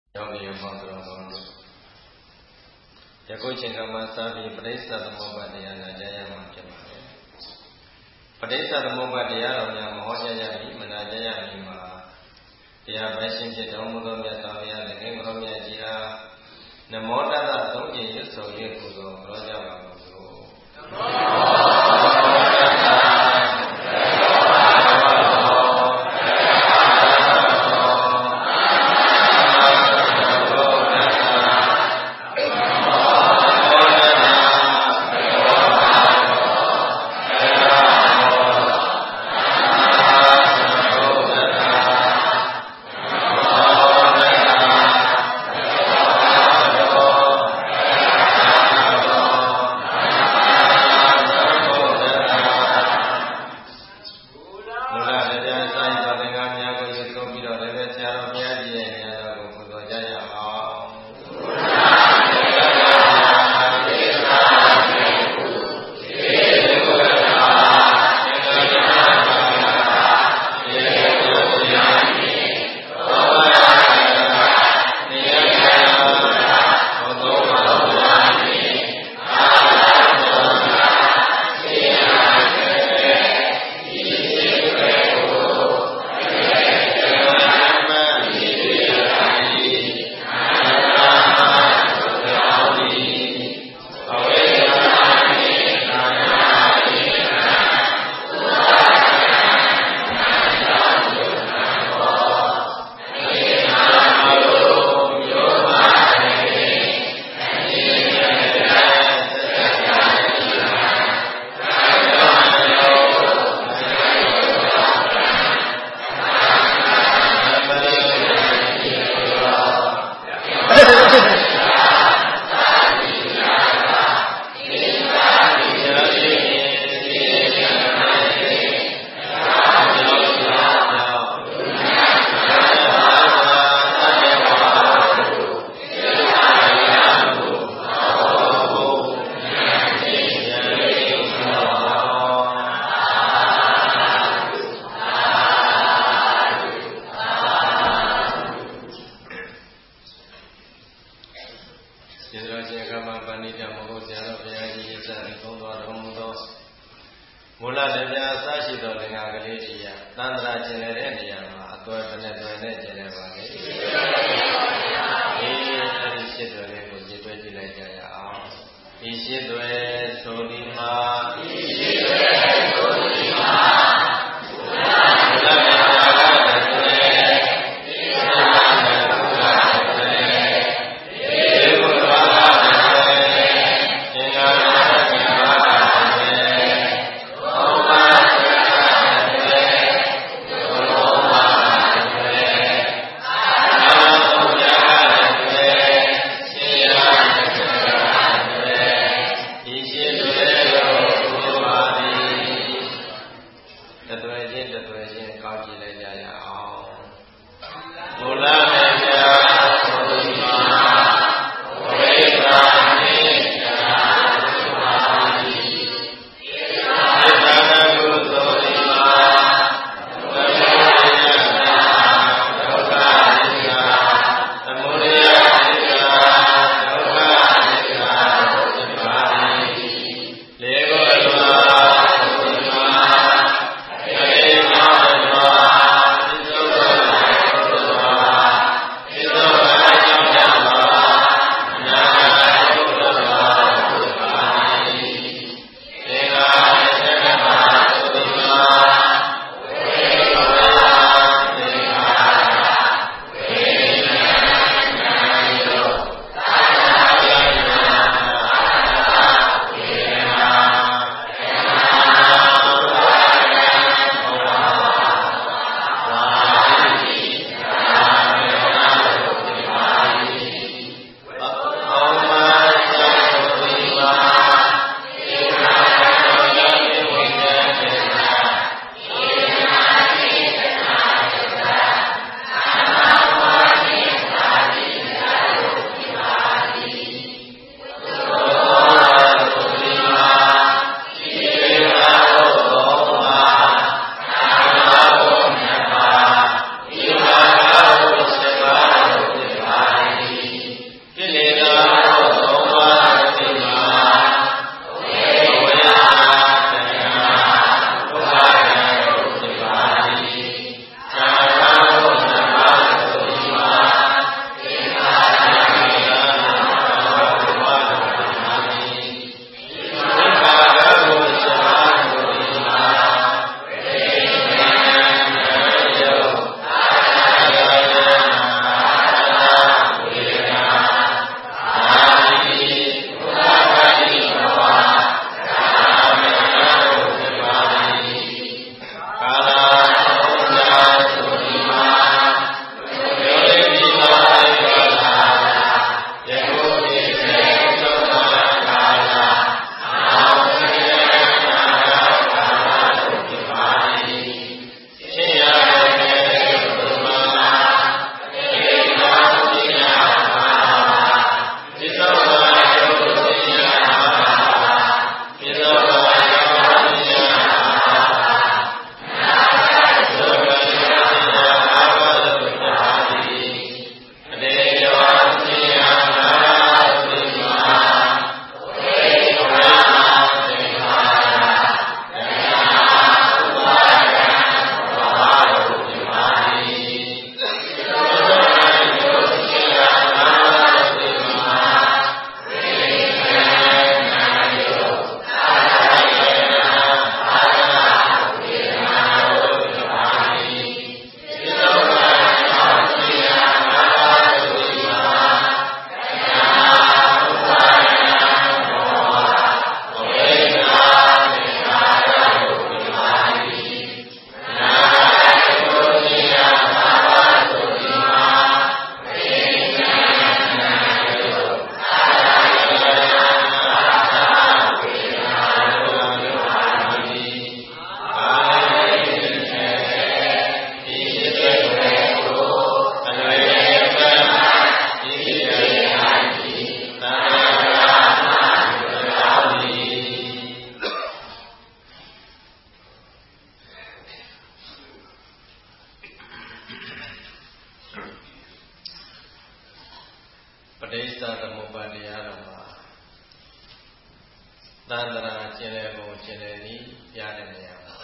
ယောဂီယောပေါင်းတော်ကောင်းတို့ယခုချိန်ကမှစပြီးပဋိစ္စသမုပ္ပါဒတရားနာကြားရမှာဖြစ်ပါတယ်ပဋိစ္စသမုပ္ပါဒတရားတော်များမဟောကြားရပြီးမနာကြားရမီမှာတရားပိုင်ရှင်ဖြစ်တော်မူသောမြတ်စွာဘုရားလည်းကိုရောမြတ်ကြီးအားနမောတတ္တသုံးကျင်ရွတ်ဆို၍ပူဇော်ကြောကြပါလို့ဆိုနမော Hãy subscribe ပဋိစ္စသမုပ္ပါဒတရားတော်မှာသန္တရာကျင်လည်ပုံကျင်လည်နည်းပြတဲ့နေရာမှာ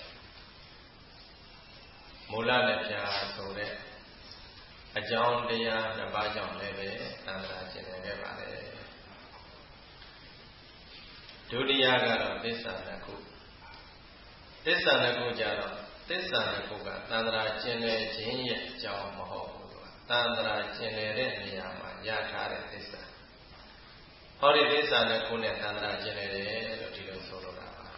မူလနဲ့ပြဆိုတဲ့အကြောင်းတရားနှစ်ပါးကြောင့်လည်းပဲသန္တရာကျင်လည်ခဲ့ပါတယ်ဒုတိယကတော့သစ္စာနှစ်ခုသစ္စာနှစ်ခုကြတော့သစ္စာနှစ်ခုကသန္တရာကျင်လည်ခြင်းရဲ့အကြောင်းမဟုတ်ဘူးသန္တရာကျင်လည်တဲ့နေရာမှာရထားတဲ့သစ္စာဟောဒီသစ္စာနှစ်ခုနဲ့သန္တရာကျင်လည်တယ်လို့ဒီလိုဆိုလိုတာပါ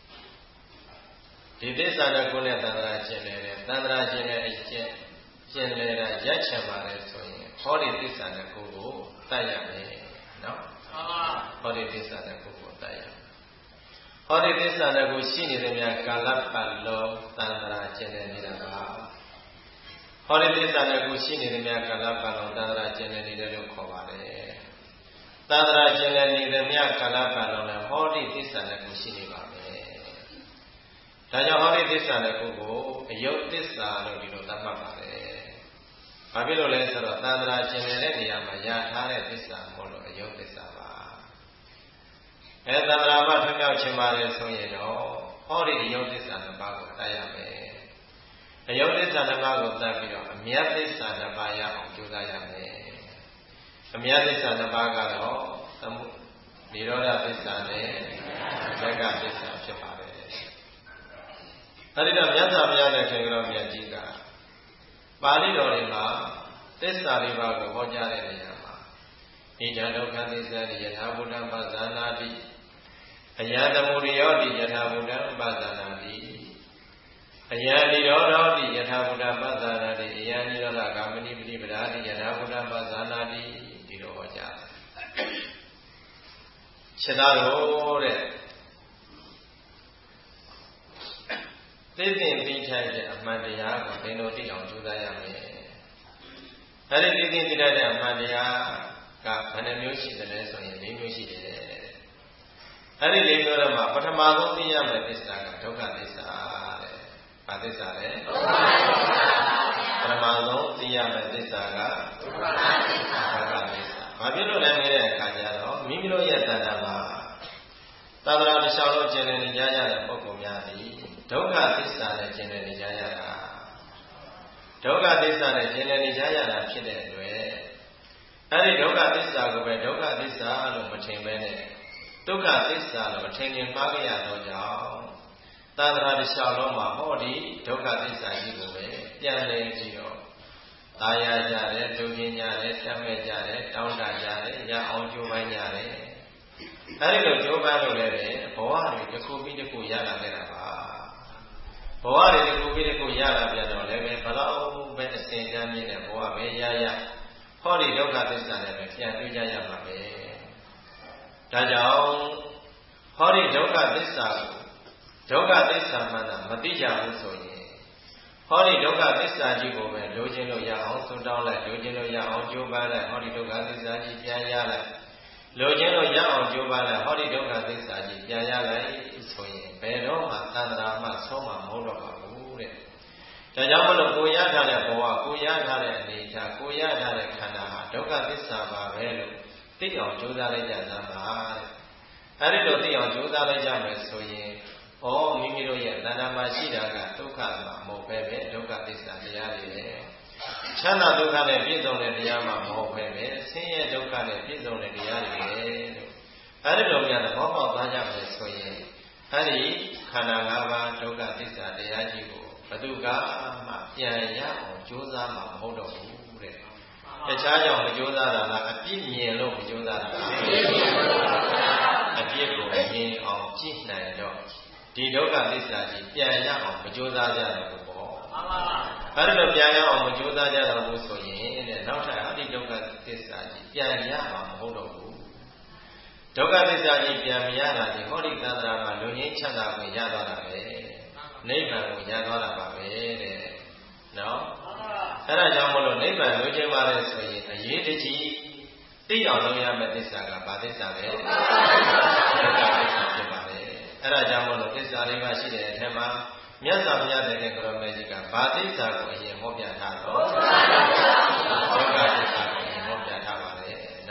ဒီသစ္စာနှစ်ခုနဲ့သန္တရာကျင်လည်တယ်သန္တရာကျင်လည်အကျင့်ကျင်လည်တာရက်ချင်ပါလေဆိုရင်ဟောဒီသစ္စာနှစ်ခုကိုတတ်ရမယ်နော်ဟောဒီသစ္စာနှစ်ခုကိုတတ်ရဟောဒီသစ္စာနှစ်ခုရှိနေတဲ့များကာလပတ်လုံးသန္တရာကျင်လည်နေတာပါဟောဒီသစ္စာနှစ်ခုရှိနေတဲ့များကာလပတ်လုံးသန္တရာကျင်လည်နေတယ်လို့ခေါ်ပါတယ်သန္တရာကျင်လည်နေတဲ့များကာလပတ်လုံးလည်းဟောဒီသစ္စာနှစ်ခုရှိနေပါမယ်ဒါကြောင့်ဟောဒီသစ္စာနှစ်ခုကိုအယုတ်သစ္စာလို့ဒီလိုသတ်မှတ်ပါတယ်ဘာဖြစ်လို့လဲဆိုတော့သန္တရာကျင်လည်တဲ့နေရာမှာရထားတဲ့သစ္စာမို့လို့အယုတ်သစ္စာပါသန္တရာမှထွံ့မြောက်ခြင်းပါလေဆိုရင်တော့ဟောဒီအယုတ်သစ္စာနှစ်ပါးကိုတတ်ရမယ်အယုတ်သစ္စာနှစ်ပါးကိုတတ်ပြီးတော့အမြတ်သစ္စာနှစ်ပါးရအောင်ကြိုးစားရမယ်အမြတ်သစ္စာနှစ်ပါးကတော့သမုနိရောဓသစ္စာနဲ့ဇဂ္ဂသစ္စာဖြစ်ပါတယ်အဲဒီတော့မြတ်စွာဘုရားရဲ့ခေတော်မြတ်ကြီးကပါဠိတော်တွေမှာသစ္စာလေးပါးကိုဟောကြားတဲ့နေရာမှာဣဒံဒုက္ခသစ္စာယထာဘုဒ္ဓံပဇာနာတိအယံသမုဒယောတိယထာဘုဒ္ဓံပဇာနာတိအယံနိရောဓောတိယထာဘုဒ္ဓံပဇာနာတိအယံနိရောဓဂามဏိပฏิပဒါတိယထာဘုဒ္ဓံပဇာနာတိဒီလိုဟောကြားခြေသားတော်တဲ့သိသိသိထိုက်တဲ့အမှန်တရားကိုဘယ်လိုသိအောင်ကြိုးစားရမလဲအဲဒီသိသိသိထိုက်တဲ့အမှန်တရားကဘယ်နှမျိုးရှိတယ်လဲဆိုရင်၄မျိုးရှိတယ်အဲဒီ၄မျိုးထဲမှာပထမဆုံးသိရမယ့်သစ္စာကဒုက္ခသစ္စာတဲ့ဘာသစ္စာလဲဒုက္ခသစ္စာပထမဆုံးသိရမယ့်သစ္စာကဒုက္ခသစ္စာဘာဖြစ်လို့လဲနေတဲ့အခါကျတော့မိမိတို့ရဲ့တဏ္ဍာမှာသန္တရာတစ်လျှောက်လုံးကျင်လည်နေကြရတဲ့ပုဂ္ဂိုလ်များသည်ဒုက္ခသစ္စာနဲ့ကျင်လည်နေကြရတာဒုက္ခသစ္စာနဲ့ကျင်လည်နေကြရတာဖြစ်တဲ့အတွက်အဲဒီဒုက္ခသစ္စာကိုပဲဒုက္ခသစ္စာလို့မထင်ပဲနဲ့ဒုက္ခသစ္စာလို့အထင်မြင်မှားကြရတော့ကြောင့်သန္တရာတစ်လျှောက်လုံးမှာဟောဒီဒုက္ခသစ္စာကြီးကိုပဲပြန်လည်ပြီးတော့သာယာကြတယ်ဒုက္ခညတယ်တတ်မဲ့ကြတယ်တောင်းတကြတယ်ရအောင်ကြိုးပမ်းကြတယ်အဲဒီလိုကြိုးပမ်းလို့လည်းဘဝတွေတစ်ခုပြီးတစ်ခုရလာခဲ့တာပါဘဝတွေတစ်ခုပြီးတစ်ခုရလာပြန်တော့လည်းဘယ်လောက်ပဲအစဉ်တန်းမြင့်တဲ့ဘဝပဲရဟောဒီဒုက္ခသစ္စာနဲ့ပဲပြန်တွေ့ကြရမှာပဲဒါကြောင့်ဟောဒီဒုက္ခသစ္စာကိုဒုက္ခသစ္စာမှန်တာမသိကြဘူးဆိုရင်ဟောဒီဒုက္ခသစ္စာကြီးကိုပဲလိုချင်လို့ရအောင်ဆုတောင်းလိုက်လိုချင်လို့ရအောင်ကြိုးပမ်းလိုက်ဟောဒီဒုက္ခသစ္စာကြီးပြန်ရလိုက်လိုချင်လို့ရအောင်ကြိုးပမ်းလိုက်ဟောဒီဒုက္ခသစ္စာကြီးပြန်ရလိုက်ဆိုရင်ဘယ်တော့မှသန္တရာမှဆုံးမှာမဟုတ်တော့ပါဘူးတဲ့ဒါကြောင့်မလို့ကိုရထားတဲ့ဘဝကိုရထားတဲ့အနေအထားကိုရထားတဲ့ခန္ဓာဟာဒုက္ခသစ္စာပါပဲလို့သိအောင်ကြိုးစားလိုက်ကြသမှာတဲ့အဲဒီလိုသိအောင်ကြိုးစားလိုက်ကြမယ်ဆိုရင်မိမိတို့ရဲ့တဏ္ဍာမှာရှိတာကဒုက္ခမှာမဟုတ်ပဲဒုက္ခသစ္စာတရားတွေပဲချမ်းသာဒုက္ခနဲ့ပြည့်စုံတဲ့တရားမှာမဟုတ်ပဲဆင်းရဲဒုက္ခနဲ့ပြည့်စုံတဲ့တရားတွေပဲလို့အဲဒီလိုများသဘောပေါက်သွားကြမယ်ဆိုရင်အဲဒီခန္ဓာ၅ပါးဒုက္ခသစ္စာတရားကြီးကိုဘသူကမှပြန်ရအောင်ကြိုးစားမှာမဟုတ်တော့ဘူးတဲ့တခြားကြောင့်မကြိုးစားတာလားအပြစ်မြင်လို့မကြိုးစားတာလားအပြစ်ကိုမြင်အောင်ကြည့်နိုင်တော့ဒီဒုက္ခသစ္စာကြီးပြန်ရအောင်မကြိုးစားကြတော့ဘူးပေါ့အဲ့ဒါပြန်ရအောင်မကြိုးစားကြတော့ဘူးဆိုရင်တဲ့နောက်ထပ်အဒီဒုက္ခသစ္စာကြီးပြန်ရမှာမဟုတ်တော့ဘူးဒုက္ခသစ္စာကြီးပြန်မရတာဒီဟောဒီသန္တရာမှာလူငင်းချမ်းသာကိုရသွားတာပဲနိဗ္ဗာန်ကိုရသွားတာပါပဲတဲ့နော်အဲ့ဒါကြောင့်မလို့နိဗ္ဗာန်လိုချင်ပါလေဆိုရင်အရေးတကြီးသိအောင်လုပ်ရမယ့်သစ္စာကဘာသစ္စာလဲဒုက္ခသစ္စာဖြစ်ပါလေအဲ့ဒါကြောင့်မလို့သစ္စာလေးပါးရှိတဲ့အထက်မှာမြတ်စွာဘုရားတဲ့ကရောမေကြီးကဘာသစ္စာကိုအရင်ဟောပြထားတော့ဒုက္ခသစ္စာကိုအရင်ဟောပြထားပါလေ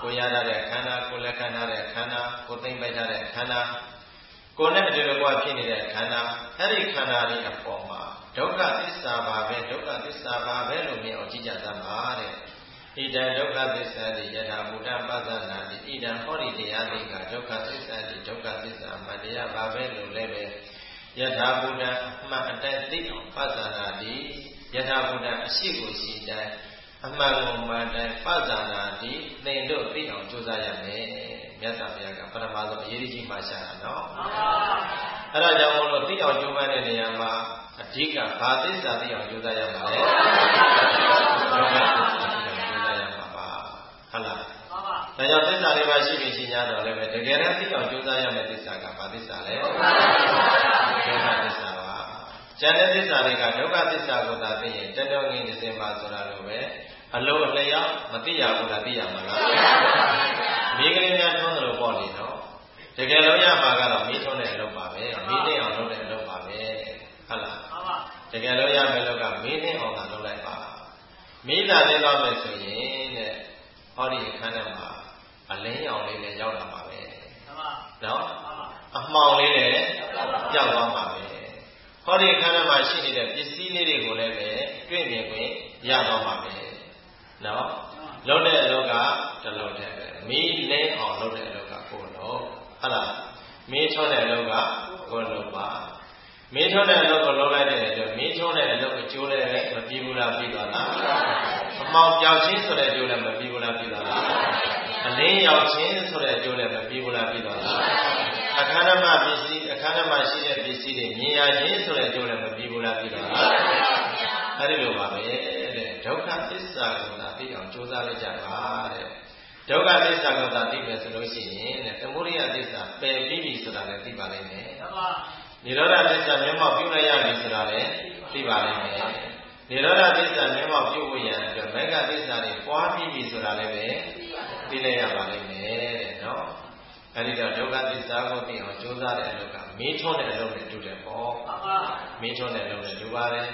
ကိုရတဲ့ခန္ဓာကိုလက်ခံထားတဲ့ခန္ဓာကိုသိမ့်ပိုက်ထားတဲ့ခန္ဓာကိုနဲ့အတူတူကဖြစ်နေတဲ့ခန္ဓာအဲ့ဒီခန္ဓာတွေအပေါ်မှာဒုက္ခသစ္စာပါပဲဒုက္ခသစ္စာပါပဲလို့မြင်အောင်ကြည့်ကြသမှာတဲ့ဣဒံဒုက္ခသစ္စာတိယထာဘုဒ္ဓပသနာတိဣဒံဟောဒီတရားလေးကဒုက္ခသစ္စာတိဒုက္ခသစ္စာမှတရားပါပဲလို့လည်းပဲယထာဘုဒ္ဓအမှန်အတိုင်းသိအောင်ပသနာတိယထာဘုဒ္ဓအရှိကိုရှိတိုင်းအမှန်ကိုမှန်တိုင်းပသနာတိသင်တို့သိအောင်ကြိုးစားရမယ်မြတ်စွာဘုရားကပထမဆုံးအရေးကြီးမှရှာတာနော်အဲ့ဒါကြောင့်မို့လို့သိအောင်ကြိုးပမ်းတဲ့နေရာမှာအဓိကဘာသစ္စာသိအောင်ကြိုးစားရမှာလဲဒုက္ခသစ္စာသိအောင်ကြိုးစားရမှာပါဟုတ်လားဒါကြောင့်သစ္စာလေးပါရှိပြီရှိ냐တော့လည်းပဲတကယ်တမ်းသိအောင်ကြိုးစားရမယ့်သစ္စာကဘာသစ္စာလဲဒုက္ခသစ္စာပါကျန်တဲ့သစ္စာတွေကဒုက္ခသစ္စာကိုသာသိရင်တတော်ငင်းတစ်စင်ပါဆိုတာလိုပဲအလုံးအလျောက်မသိရဘူးလားသိရမှာလားမိကလေးများထွန်းတယ်လို့ပေါ့လေနော်တကယ်လို့ရမှာကတော့မိထွန်းတဲ့အလုပ်ပါပဲမိသိအောင်လုပ်တဲ့အလုပ်ပါပဲဟုတ်လားတကယ်လို့ရမယ်လို့ကမိသိအောင်သာလုပ်လိုက်ပါမိသာသိတော့မယ်ဆိုရင်တဲ့ဟောဒီအခန်းထဲမှာအလင်းရောင်လေးနဲ့ရောက်လာပါပဲနော်အမှောင်လေးနဲ့ကြောက်သွားပါပဲဟောဒီအခန်းထဲမှာရှိနေတဲ့ပစ္စည်းလေးတွေကိုလည်းပဲတွေ့မြင်ခွင့်ရတော့ပါပဲနော်လုပ်တဲ့အလုပ်ကတလုံးတည်းပဲမီးလင်းအောင်လုပ်တဲ့အလုပ်ကကိုယ်လုံးဟုတ်လားမီးထွန်းတဲ့အလုပ်ကကိုယ်လုံးပါမီးထွန်းတဲ့အလုပ်ကိုလုပ်လိုက်တဲ့အတွက်မီးထွန်းတဲ့အလုပ်အကျိုးလည်းမပြီးဘူးလားပြီးသွားလားအမှောင်ပြောက်ခြင်းဆိုတဲ့အကျိုးလည်းမပြီးဘူးလားပြီးသွားလားအလင်းရောက်ခြင်းဆိုတဲ့အကျိုးလည်းမပြီးဘူးလားပြီးသွားလားအခန္ဓာမပစ္စည်းအခန္ဓာမရှိတဲ့ပစ္စည်းတွေမြင်ရခြင်းဆိုတဲ့အကျိုးလည်းမပြီးဘူးလားပြီးသွားလားအဲ့ဒီလိုပါပဲတဲ့ဒုက္ခသစ္စာကိုသာသိအောင်ကြိုးစားလိုက်ကြပါတဲ့ဒုက္ခသစ္စာကိုသာသိမယ်ဆိုလို့ရှိရင်တဲ့သမုဒိယသစ္စာပယ်ပြီးပြီဆိုတာလည်းသိပါလိမ့်မယ်နိရောဓသစ္စာမျက်မှောက်ပြုလိုက်ရပြီဆိုတာလည်းသိပါလိမ့်မယ်နိရောဓသစ္စာမျက်မှောက်ပြုဖို့ရန်အတွက်မဂ္ဂသစ္စာတွေပွားပြီးပြီဆိုတာလည်းပဲသိလိုက်ရပါလိမ့်မယ်တဲ့နော်အဲဒီတော့ဒုက္ခသစ္စာကိုသိအောင်ကြိုးစားတဲ့အလုပ်ကမီးထွန်းတဲ့အလုပ်နဲ့တူတယ်ပေါ့မီးထွန်းတဲ့အလုပ်နဲ့တူပါတယ်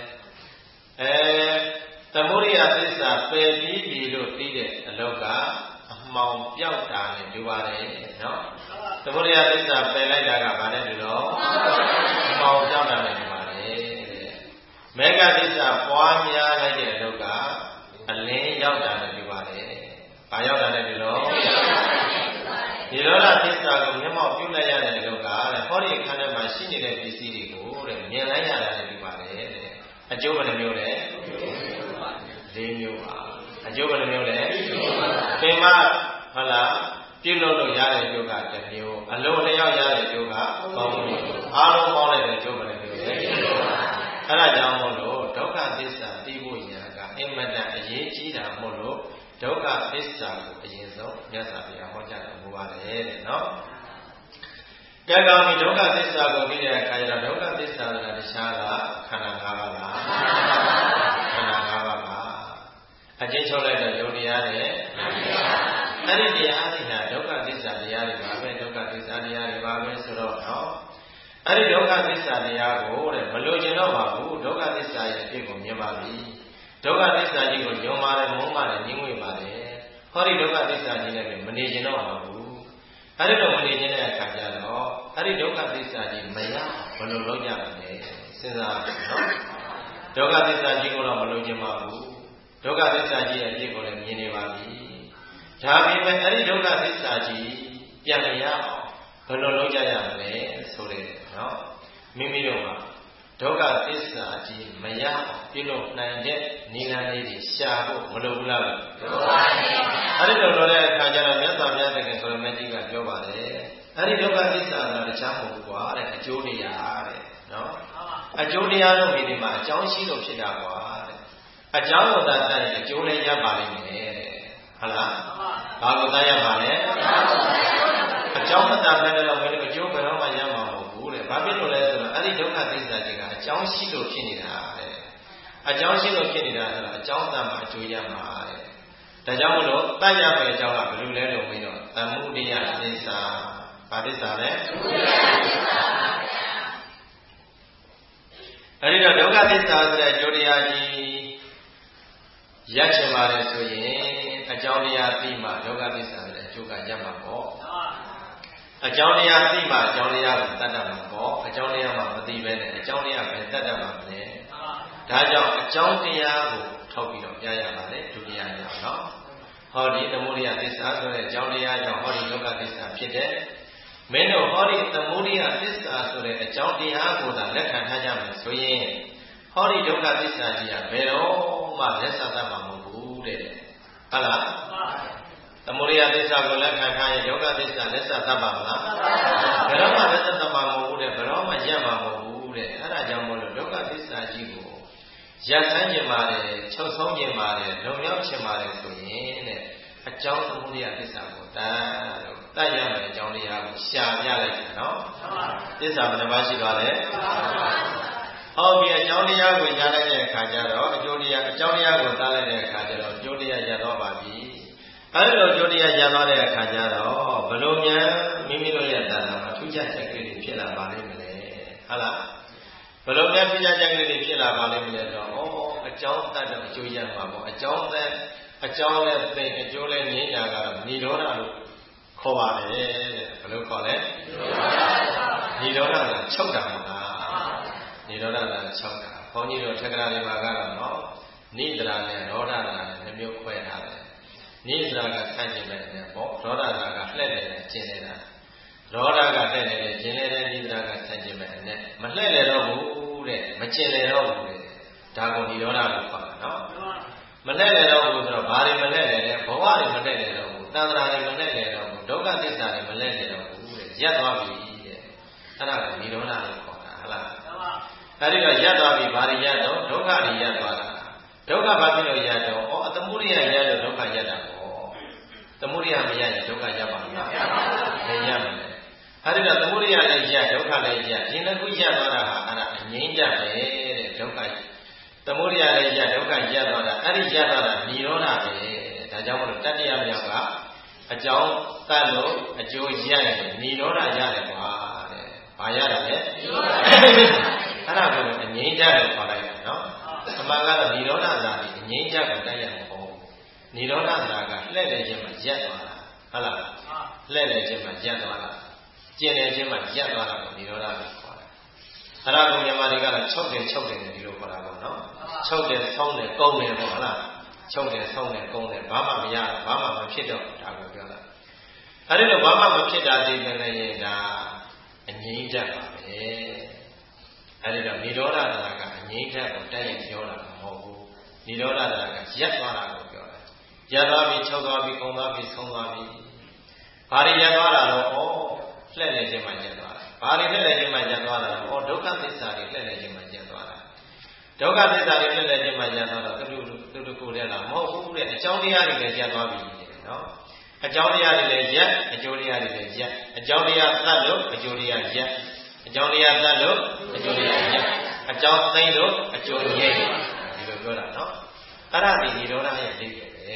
သမုဒိယသစ္စာပယ်ပြီးပြီလို့သိတဲ့အလုပ်ကအမှောင်ပြောက်တာနဲ့တူပါတယ်နော်သမုဒိယသစ္စာပယ်လိုက်တာကဘာနဲ့တူတော့အမှောင်ပြောက်တာနဲ့တူပါတယ်တဲ့မေဃသစ္စာပွားများလိုက်တဲ့အလုပ်ကအလင်းရောက်တာနဲ့တူပါတယ်ဘာရောက်တာနဲ့တူတော့နိရောဓသစ္စာကိုမျက်မှောက်ပြုလိုက်ရတဲ့အလုပ်ကတဲ့ဟောဒီအခန်းထဲမှာရှိနေတဲ့ပစ္စည်းတွေကိုတဲ့မြင်လိုက်ရတာနဲ့တူပါတယ်တဲ့အကျိုးဘယ်နှမျိုးလဲ၄မျိုးပါအကျိုးဘယ်နှမျိုးလဲပင်မဟုတ်လားပြုလုပ်လို့ရတဲ့အကျိုးကတစ်မျိုးအလုံးလျောက်ရတဲ့အကျိုးက၃မျိုးအားလုံးပေါင်းလိုက်တဲ့အကျိုးဘယ်နှမျိုးလဲအဲ့ဒါကြောင့်မို့လို့ဒုက္ခသစ္စာသိဖို့ရန်ကအင်မတန်အရေးကြီးတာမို့လို့ဒုက္ခသစ္စာကိုအရင်ဆုံးမြတ်စွာဘုရားဟောကြားတော်မူပါတယ်တဲ့နော်ကဲကောင်းပြီဒုက္ခသစ္စာကိုသိတဲ့အခါကျတော့ဒုက္ခသစ္စာကတခြားကခန္ဓာ၅ပါးလားခန္ဓာ၅ပါးပါအကျဉ်းချုပ်လိုက်တော့ယုံတရားနဲ့အဲ့ဒီတရားတွေဟာဒုက္ခသစ္စာတရားတွေပါပဲဒုက္ခသစ္စာတရားတွေပါပဲဆိုတော့နော်အဲ့ဒီဒုက္ခသစ္စာတရားကိုတဲ့မလို့ကျင်တော့ပါဘူးဒုက္ခသစ္စာရဲ့အဖြစ်ကိုမြင်ပါပြီဒုက္ခသစ္စာကြီးကိုယုံပါတယ်မုန်းပါတယ်ညှင်းဝေပါတယ်ဟောဒီဒုက္ခသစ္စာကြီးနဲ့မနေကျင်တော့ပါဘူးအဲ့ဒီတော့မနေကျင်တဲ့အခါကျတော့အဲ့ဒီဒုက္ခသစ္စာကြီးမရဘယ်လိုလုပ်ကြမလဲစဉ်းစားနော်ဒုက္ခသစ္စာကြီးကိုတော့မလို့ကျင်ပါဘူးဒုက္ခသစ္စာကြီးရဲ့အဖြစ်ကိုလည်းမြင်နေပါပြီဒါပေမဲ့အဲ့ဒီဒုက္ခသစ္စာကြီးပြန်ရအောင်ဘယ်လိုလုပ်ကြရမလဲဆိုတဲ့နော်မိမိတို့မှာဒုက္ခသစ္စာကြီးမရအောင်ပြုလုပ်နိုင်တဲ့နိလန်လေးတွေရှာဖို့မလိုဘူးလားလိုပါဘူးအဲ့ဒီလိုလိုတဲ့အခါကျတော့မြတ်စွာဘုရားတခင်ဆိုရမယ်ကြီးကပြောပါတယ်အဲ့ဒီဒုက္ခသစ္စာကတခြားမဟုတ်ဘူးကွာတဲ့အကျိုးတရားတဲ့နော်အကျိုးတရားလို့ဒီမှာအကြောင်းရှိလို့ဖြစ်တာကွာတဲ့အကြောင်းကိုသာတတ်ရင်အကျိုးလည်းရပါလိမ့်မယ်တဲ့ဟုတ်လားဘာကိုသာရပါလဲအကြောင်းမသာတဲ့တော့မင်းတို့အကျိုးဘယ်တော့မှရမှာမဟုတ်ဘူးတဲ့ဘာဖြစ်လို့လဲဆိုတော့အဲ့ဒီဒုက္ခသစ္စာကြီးကအကြောင်းရှိလို့ဖြစ်နေတာတဲ့အကြောင်းရှိလို့ဖြစ်နေတာဆိုတော့အကြောင်းတတ်မှအကျိုးရမှာတဲ့ဒါကြောင့်မလို့တတ်ရမယ့်အကြောင်းကဘယ်လိုလဲလို့ပြီးတော့သမုဒိယသစ္စာဘာသစ္စာလဲသမုဒိယသစ္စာပါဗျာအဲ့ဒီတော့ဒုက္ခသစ္စာဆိုတဲ့အကျိုးတရားကြီးရချင်ပါတယ်ဆိုရင်အကြောင်းတရားသိမှဒုက္ခသစ္စာလည်းကျိုးကရမှာပေါ့အကြောင်းတရားသိမှအကြောင်းတရားကိုတတ်တတ်မှာပေါ့အကြောင်းတရားမှမသိဘဲနဲ့အကြောင်းတရားပဲတတ်တတ်မှာမလဲဒါကြောင့်အကြောင်းတရားကိုထောက်ပြီးတော့ပြရပါတယ်ဒုတိယကြောင့်နော်ဟောဒီသမုဒိယသစ္စာဆိုတဲ့အကြောင်းတရားကြောင့်ဟောဒီဒုက္ခသစ္စာဖြစ်တဲ့မင်းတို့ဟောဒီသမုဒိယသစ္စာဆိုတဲ့အကြောင်းတရားကိုသာလက်ခံထားကြမယ်ဆိုရင်ဟောဒီဒုက္ခသစ္စာကြီးကဘယ်တော့မှလက်ဆံတတ်မှာမဟုတ်ဘူးတဲ့ဟုတ်လားသမုဒိယသစ္စာကိုလက်ခံထားရင်ဒုက္ခသစ္စာလက်ဆံတတ်ပါမလားဘယ်တော့မှလက်ဆံတတ်မှာမဟုတ်ဘူးတဲ့ဘယ်တော့မှရမှာမဟုတ်ဘူးတဲ့အဲဒါကြောင့်မို့လို့ဒုက္ခသစ္စာကြီးကိုရပ်ဆန်းခြင်းပါတယ်ချုပ်ဆုံးခြင်းပါတယ်လုံရောက်ခြင်းပါတယ်ဆိုရင်တဲ့အကြောင်းသမုဒိယသစ္စာကိုတတ်ရမယ်အကြောင်းတရားကိုရှာပြလိုက်တယ်နော်သစ္စာဘယ်နှပါးရှိသွားလဲဟောဒီအကြောင်းတရားကိုရလိုက်တဲ့အခါကျတော့အကျိုးတရားအကြောင်းတရားကိုတတ်လိုက်တဲ့အခါကျတော့အကျိုးတရားရတော့ပါပြီအဲဒီလိုအကျိုးတရားရသွားတဲ့အခါကျတော့ဘလို့များမိမိတို့ရဲ့တဏ္ဍာမှာထူးခြားချက်ကလေးတွေဖြစ်လာပါလိမ့်မလဲဟုတ်လားဘလို့များထူးခြားချက်ကလေးတွေဖြစ်လာပါလိမ့်မလဲတော့အကြောင်းတတ်တော့အကျိုးရမှာပေါ့အကြောင်းနဲ့သိအကျိုးလည်းငြိမ်းတာကတော့និရောဓလို့ခေါ်ပါတယ်တဲ့ဘလို့ခေါ်လဲនិရောဓကချုပ်တာမလားនិရောဓကချုပ်တာဘုန်းကြီးတို့ထက္ကရာတွေမှာကတော့နော်နိဒရာနဲ့ရောဓရာနဲ့နှမျိုးခွဲထားတယ်နိဒရာကဆန့်ကျင်တဲ့နဲ့ပေါ့ရောဓရာကလှည့်နေတဲ့ကျင်နေတာရောဓကလှည့်နေတဲ့ကျင်နေတဲ့နိဒရာကဆန့်ကျင်တဲ့နဲ့မလှည့်လေတော့ဘူးတဲ့မကျင်လေတော့ဘူးတဲ့ဒါကိုនិရောဓလို့ခေါ်တာနော်မလှည့်လေတော့ဘူးဆိုတော့ဘာတွေမလှည့်လေလဲဘဝတွေမလှည့်လေတော့ဘူးတဏ္ဍာတွေမလှည့်လေတော့ဘူးဒုက္ခသစ္စာတွေမလှည့်လေတော့ဘူးတဲ့ရပ်သွားပြီတဲ့အဲ့ဒါကိုនិရောဓလို့ခေါ်တာဟုတ်လားအဲဒီတော့ရပ်သွားပြီဘာတွေရပ်တော့ဒုက္ခတွေရပ်သွားတာဒုက္ခဘာဖြစ်လို့ရပ်တော့သမုဒိယရပ်လို့ဒုက္ခရပ်တာပေါ့သမုဒိယမရပ်ရင်ဒုက္ခရပ်ပါမလားမရပ်ဘူးလေအဲဒီတော့သမုဒိယလည်းရပ်ဒုက္ခလည်းရပ်ဒီနှစ်ခုရပ်သွားတာဟာအဲ့ဒါအငြိမ်းကြပဲတဲ့ဒုက္ခသမုဒိယလည်းရပ်ဒုက္ခရပ်သွားတာအဲ့ဒီရပ်သွားတာនិရောဓပဲဒါကြောင့်မလို့တတ္တိယမြောက်ကအကြောင်းတတ်လို့အကျိုးရရင်និရောဓရတယ်ကွာတဲ့ဘာရတယ်လဲအဲ့ဒါကိုအငြိမ်းကြလို့ခေါ်လိုက်တာနော်အမှန်ကတော့និရောဓသာဒီအငြိမ်းကြကိုတိုက်ရမှာပေါ့និရောဓသာကလှည့်လေခြင်းမှာရပ်သွားတာဟုတ်လားလှည့်လေခြင်းမှာရပ်သွားတာကျင်လေခြင်းမှာရပ်သွားတာကိုនិရောဓလို့ခေါ်တယ်အဲ့ဒါကိုမြန်မာတွေကတော့ချုပ်တယ်ဒီလိုခေါ်တာပေါ့နော်ချုပ်တယ်ဆုံးတယ်ကုန်းတယ်ပေါ့ဟုတ်လားချုပ်တယ်ဆုံးတယ်ကုန်းတယ်ဘာမှမရဘာမှမဖြစ်တော့ဒါကိုပြောတာအဲ့ဒီလိုဘာမှမဖြစ်တာဒီလည်းရင်ဒါအငြိမ်းကြပါပဲအဲ့ဒီတော့និရောဓသာကအငြိမ်းချက်ကိုတိုက်ရင်ပြောတာမဟုတ်ဘူးនិရောဓသာကရပ်သွားတာကိုပြောတယ်ရပ်သွားပြီချုပ်သွားပြီကုန်းသွားပြီဆုံးသွားပြီဘာတွေရပ်သွားတာတော့လှည့်လေခြင်းမှရပ်သွားတာဘာတွေလှည့်လေခြင်းမှရပ်သွားတာတော့ဒုက္ခသစ္စာတွေလှည့်လေခြင်းမှရပ်သွားတာဒုက္ခသစ္စာတွေလှည့်လေခြင်းမှရပ်သွားတော့တူကိုလည်းလားမဟုတ်ဘူးတဲ့အကြောင်းတရားတွေလည်းရပ်သွားပြီနော်အကြောင်းတရားတွေလည်းရပ်အကျိုးတရားတွေလည်းရပ်အကြောင်းတရားသတ်လို့အကျိုးတရားရပ်အကြောင်းတရားသတ်လို့အကျိုးတရားရပ်အကြောင်းသိလို့အကျိုးငြိမ့်ဒီလိုပြောတာနော်အဲ့ဒါဒီនិရောဓရဲ့အိဗယ်ပဲ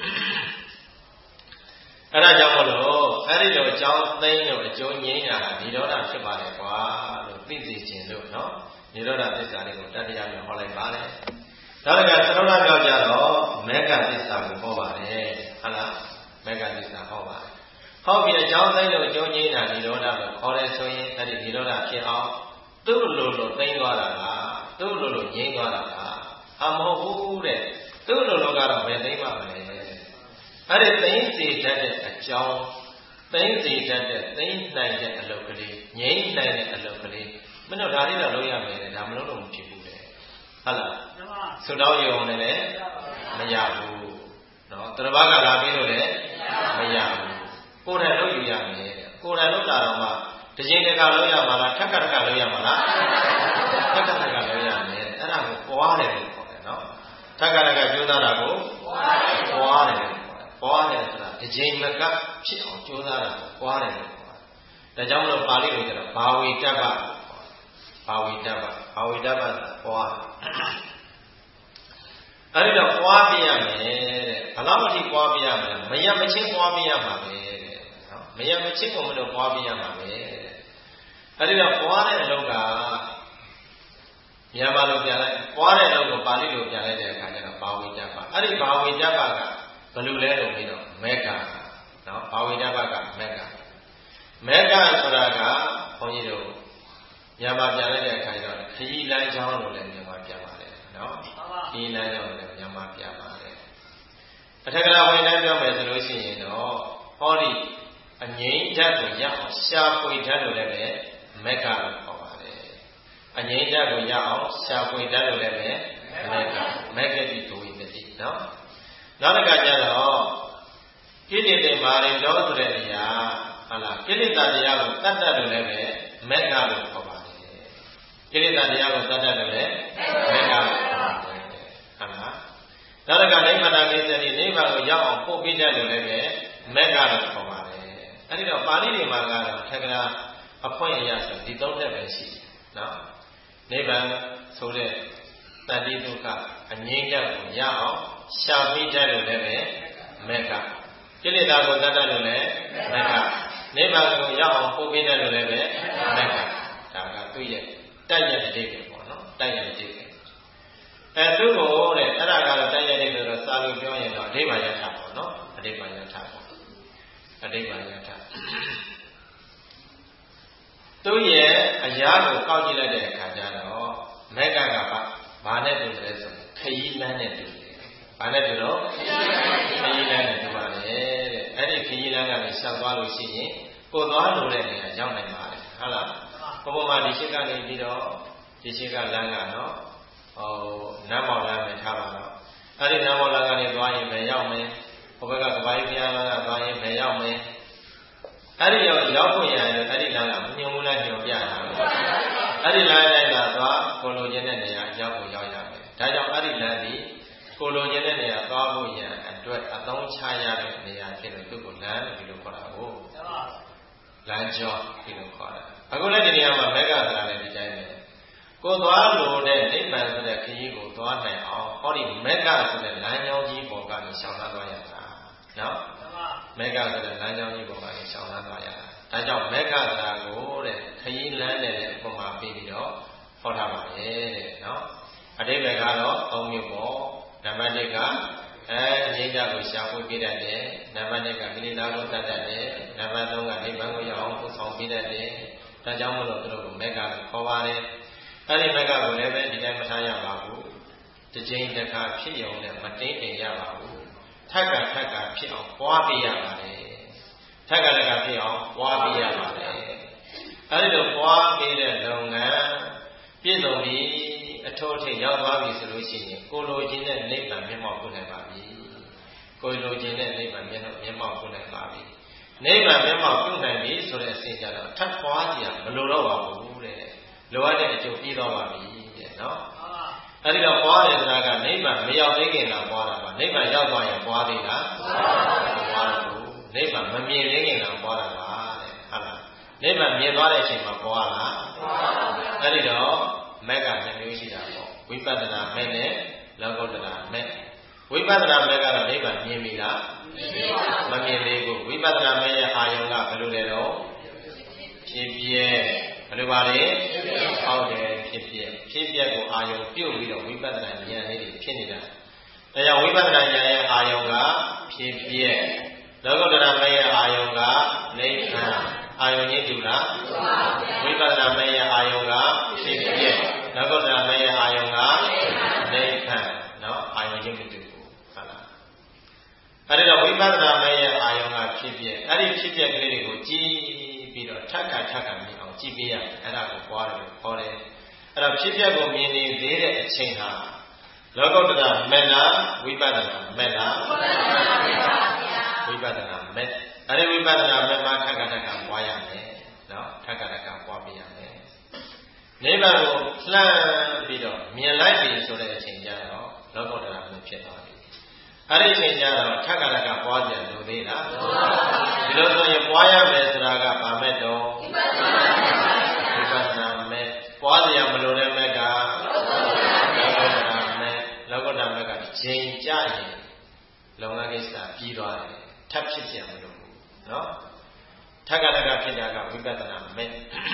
အဲ့ဒါကြောင့်မလို့အဲ့ဒီလိုအကြောင်းသိလို့အကျိုးငြိမ့်တာនិရောဓဖြစ်ပါတယ်ကွာလို့သိစေခြင်းလို့နော်និရောဓသစ္စာတွေကိုတတရားမျိုးဟောလိုက်ပါတယ်ဒါလည်းကသရုပ်နာပြောကြတော့မေဃသစ္စာကိုဟောပါတယ်ဟုတ်လားမေဃသစ္စာဟောပါတယ်ဟောပြီးအကြောင်းသိလို့အကျိုးငြိမ့်တာនិရောဓလို့ခေါ်တယ်ဆိုရင်အဲ့ဒီនិရောဓဖြစ်အောင်သူ့လိုသိမ်းသွားတာလားသူ့လိုငြိမ်းသွားတာလားမဟုတ်ဘူးတဲ့သူ့လိုကတော့ဘယ်သိမ်းမှမလဲအဲ့ဒီသိမ်းစေတတ်တဲ့အကြောင်းသိမ်းစေတတ်တဲ့သိမ်းနိုင်တဲ့အလုပ်ကလေးငြိမ်းနိုင်တဲ့အလုပ်ကလေးမင်းတို့ဒါလေးတော့လုပ်ရမယ်တဲ့ဒါမလုပ်တော့မဖြစ်ဘူးတဲ့ဟုတ်လားဆုတောင်းရုံနဲ့လည်းမရဘူးနော်တရဘာကလာပြီးလို့လည်းမရဘူးကိုယ်တိုင်လုပ်ယူရမယ်တဲ့ကိုယ်တိုင်လုပ်တာတော့မှတစ်ချိန်တစ်ခါလုပ်ရမှာလားထပ်ခါတစ်ခါလုပ်ရမှာလားထပ်ခါတစ်ခါလုပ်ရမယ်အဲ့ဒါကိုပွားတယ်လို့ခေါ်တယ်နော်ထပ်ခါတစ်ခါကြိုးစားတာကိုပွားတယ်ပွားတယ်ဆိုတာတစ်ချိန်မကဖြစ်အောင်ကြိုးစားတာကိုပွားတယ်လို့ခေါ်တယ်ဒါကြောင့်မလို့ပါဠိလိုကျတော့ဘာဝိတ္တပဘာဝိတ္တပဆိုတာပွားအဲ့ဒီတော့ပွားပြရမယ်တဲ့ဘယ်လောက်အထိပွားပြရမလဲမရမချင်းပွားပြရမှာပဲတဲ့နော်မရမချင်းကိုမလို့ပွားပြရမှာပဲတဲ့အဲ့ဒီတော့ပွားတဲ့အလုပ်ကမြန်မာလိုပြန်လိုက်ပွားတဲ့အလုပ်ကိုပါဠိလိုပြန်လိုက်တဲ့အခါကျတော့ဘာဝိတ္တပအဲ့ဒီဘာဝိတ္တပကဘယ်လိုလဲလို့ပြီးတော့မေဃနော်ဘာဝိတ္တပကမက်ကဆိုတာကဘုန်းကြီးတို့မြန်မာပြန်လိုက်တဲ့အခါကျတော့ခရီးလမ်းကြောင်းလို့လည်းမြန်မာပြန်ပါတယ်နော်ခရီးလမ်းကြောင်းလို့လည်းမြန်မာပြန်ပါတယ်အထက်ကရာဝင်တိုင်းပြောမယ်ဆိုလို့ရှိရင်တော့ဟောဒီအငြိမ့်ဓာတ်ကိုရအောင်ရှာဖွေဓာတ်လို့လည်းပဲမက်ကလို့ခေါ်ပါတယ်အငြိမ့်ဓာတ်ကိုရအောင်ရှာဖွေဓာတ်လို့လည်းပဲမက်ကတိဒုဝိတတိနော်နောက်တစ်ခါကျတော့ကိလေသာမာရင်တော့ဆိုတဲ့နေရာဟုတ်လားကိလေသာတရားကိုတတ်တတ်လို့လည်းပဲမက်ကလို့ခေါ်ပါတယ်ကိလေသာတရားကိုတတ်တတ်လို့လည်းမက်ကလို့ခေါ်ပါတယ်ဟုတ်လားနောက်တစ်ခါနိဗ္ဗာန်ကိစ္စတွေနိဗ္ဗာန်ကိုရောက်အောင်ပို့ပေးတတ်လို့လည်းပဲမက်ကလို့ခေါ်ပါတယ်အဲဒီတော့ပါဠိတွေမှာကတော့ထက်ကရာအဖွင့်အရာဆိုဒီသုံးချက်ပဲရှိတယ်နော်နိဗ္ဗာန်ဆိုတဲ့တဏှိဒုက္ခအငြိမ့်ချက်ကိုရအောင်ရှာပေးတတ်လို့လည်းပဲမက်ကကိလေသာကိုတတ်တတ်လို့လည်းမက်ကနိဗ္ဗာန်ကိုရောက်အောင်ပို့ပေးတတ်လို့လည်းပဲမက်ကဒါကသူ့ရဲ့တိုက်ရတဲ့အိဗယ်ပေါ့နော်တိုက်ရတဲ့အိဗယ်သူ့ကိုတဲ့အဲ့ဒါကတော့တိုက်ရတဲ့ဆိုတော့စာလို့ပြောရင်တော့အဓိပ္ပာယ်ရထပေါ့နော်အဓိပ္ပာယ်ရထပေါ့အဓိပ္ပာယ်ရထသူ့ရဲ့အရာကိုကောက်ကြည့်လိုက်တဲ့အခါကျတော့မက်ကဘာနဲ့တူတယ်ဆိုခရီးလမ်းနဲ့တူတယ်ဘာနဲ့တူတော့ခရီးလမ်းနဲ့တူပါတယ်တဲ့အဲ့ဒီခရီးလမ်းကနေဆက်သွားလို့ရှိရင်ကိုသွားလို့တဲ့နေရာရောက်နိုင်ပါတယ်ဟုတ်လားဘုံမှာဒီရှိကနေပြီးတော့ဒီရှိကလမ်းကနော်နမ်းမောင်လမ်းပဲထားပါတော့အဲ့ဒီနမ်းမောင်လမ်းကနေသွားရင်ဘယ်ရောက်မလဲဟိုဘက်ကကပိုင်းပြားလမ်းကသွားရင်ဘယ်ရောက်မလဲအဲ့ဒီရောက်ဖို့ရတယ်အဲ့ဒီလမ်းကညွှန်မှုလိုက်ညွှန်ပြတာအဲ့ဒီလမ်းတိုင်းကသွားကိုလိုချင်တဲ့နေရာရောက်ဖို့ရောက်ရမယ်ဒါကြောင့်အဲ့ဒီလမ်းဒီကိုလိုချင်တဲ့နေရာသွားဖို့ရန်အတွက်အသုံးချရတဲ့နေရာဖြစ်လို့သူ့ကိုလမ်းဒီလိုခေါ်တာကိုလမ်းကြောင်းဒီလိုခေါ်တာအခုလည်းဒီနေရာမှာမက်ကဆိုတာလည်းဒီတိုင်းပဲကိုသွားလို့တဲ့နိဗ္ဗာန်ဆိုတဲ့ခရီးကိုသွားနိုင်အောင်ဟောဒီမက်ကဆိုတဲ့လမ်းကြောင်းကြီးပေါ်ကနေရှောင်လာသွားရတာနော်မက်ကဆိုတဲ့လမ်းကြောင်းကြီးပေါ်ကနေရှောင်လာသွားရတာဒါကြောင့်မက်ကဆိုတာကိုတဲ့ခရီးလမ်းနဲ့လည်းဥပမာပေးပြီးတော့ဟောထားပါတယ်တဲ့နော်အတိပ္ပယ်ကတော့၃မျိုးပေါ့နံပါတ်၁ကအငြိမ့်ကြကိုရှာဖွေပေးတတ်တယ်နံပါတ်2ကကိလေသာကိုတတ်တတ်တယ်နံပါတ်3ကနိဗ္ဗာန်ကိုရောက်အောင်ပို့ဆောင်ပေးတတ်တယ်ဒါကြောင့်မို့လို့သူတို့မက်ကကိုခေါ်ပါတယ်အဲ့ဒီမက်ကကိုလည်းပဲဒီတိုင်းမထားရပါဘူးတစ်ချိန်တစ်ခါဖြစ်ရုံနဲ့မတိတ်တင်ရပါဘူးထက်ကဖြစ်အောင်ပွားပေးရပါတယ်ထက်ကဖြစ်အောင်ပွားပေးရပါတယ်အဲ့ဒီလိုပွားပေးတဲ့လုပ်ငန်းပြည့်စုံပြီးအထောက်အထိပ်ရောက်သွားပြီဆိုလို့ရှိရင်ကိုလိုချင်တဲ့နိဗ္ဗာန်မျက်မှောက်ပြုနိုင်ပါပြီကိုလိုချင်တဲ့နိဗ္ဗာန်မျက်မှောက်ပြုနိုင်ပါပြီနိဗ္ဗာန်မျက်မှောက်ပြုနိုင်ပြီဆိုတဲ့အစဉ်ကြတော့ထပ်ပွားကြမလိုတော့ပါဘူးတဲ့လိုအပ်တဲ့အကျိုးပြီးတော့ပါပြီတဲ့နော်အဲ့ဒီတော့ပွားတယ်ဆိုတာကနိဗ္ဗာန်မရောက်သေးခင်ကပွားတာပါနိဗ္ဗာန်ရောက်သွားရင်ပွားသေးလားပွားတော့ဘူးနိဗ္ဗာန်မမြင်သေးခင်ကပွားတာပါတဲ့ဟုတ်လားနိဗ္ဗာန်မြင်သွားတဲ့အချိန်မှာပွားလားအဲ့ဒီတော့မက်က2မျိုးရှိတာပေါ့ဝိပဿနာမဲ့နဲ့လောကုတ္တရာမဲ့ဝိပဿနာမဲ့ကတော့နိဗ္ဗာန်မြင်ပြီလားမမြင်သေးဘူးဝိပဿနာမဲ့ရဲ့အာယုံကဘယ်လိုလဲတော့ဖြစ်ပြဘယ်လိုပါလဲဟုတ်တယ်ဖြစ်ပြကိုအာယုံပြုတ်ပြီးတော့ဝိပဿနာဉာဏ်လေးတွေဖြစ်နေတာဒါကြောင့်ဝိပဿနာဉာဏ်ရဲ့အာယုံကဖြစ်ပြလောကုတ္တရာမဲ့ရဲ့အာယုံကနိဗ္ဗာန်အာယုံကြီးတူလားဝိပဿနာမဲ့ရဲ့အာယုံကဖြစ်ပြလောကုတ္တရာမဲ့ရဲ့အာယုံကနိဗ္ဗာန်နော်အာယုံချင်းမတူဘူးဟုတ်လားအဲ့ဒါဝိပဿနာမဲ့ရဲ့အာယုံကဖြစ်ပြအဲ့ဒီဖြစ်ပြကလေးတွေကိုကြည့်ပြီးတော့ထပ်ခါမြင်အောင်ကြည့်ပေးရမယ်အဲ့ဒါကိုပွားတယ်လို့ခေါ်တယ်အဲ့တော့ဖြစ်ပြကိုမြင်နေသေးတဲ့အချိန်ဟာလောကုတ္တရာမဲ့လားဝိပဿနာမဲ့လားဝိပဿနာမဲ့အဲ့ဒီဝိပဿနာမဲ့မှာထပ်ခါပွားရမယ်နော်ထပ်ခါပွားပေးရမယ်နိဗ္ဗာန်ကိုလှမ်းပြီးတော့မြင်လိုက်ပြီဆိုတဲ့အချိန်ကျတော့လောကုတ္တရာမျိုးဖြစ်သွားပြီအဲ့ဒီအချိန်ကျတော့ထပ်ခါပွားကြလို့သေးလားဒီလိုဆိုရင်ပွားရမယ်ဆိုတာကဗာမဲ့တော့ဝိပဿနာမဲ့ပွားစရာမလိုတဲ့မဲ့ကလောကုတ္တရာမဲ့ကချိန်ကြရင်လုံငန်းကိစ္စပြီးသွားတယ်ထပ်ဖြစ်เสียမလို့ဘူးเนาะထပ်ခါဖြစ်တာကဝိပဿနာမဲ့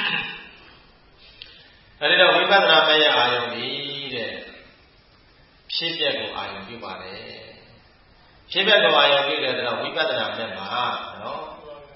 အဲဒီတော့ဝိပဿနာမဲ့ရဲ့အာယုံကြီးတဲ့ဖြစ်ပျက်ကိုအာယုံပြုပါတယ်ဖြစ်ပျက်ကိုအာယုံပြုတယ်ဆိုတော့ဝိပဿနာမဲ့မှာနော်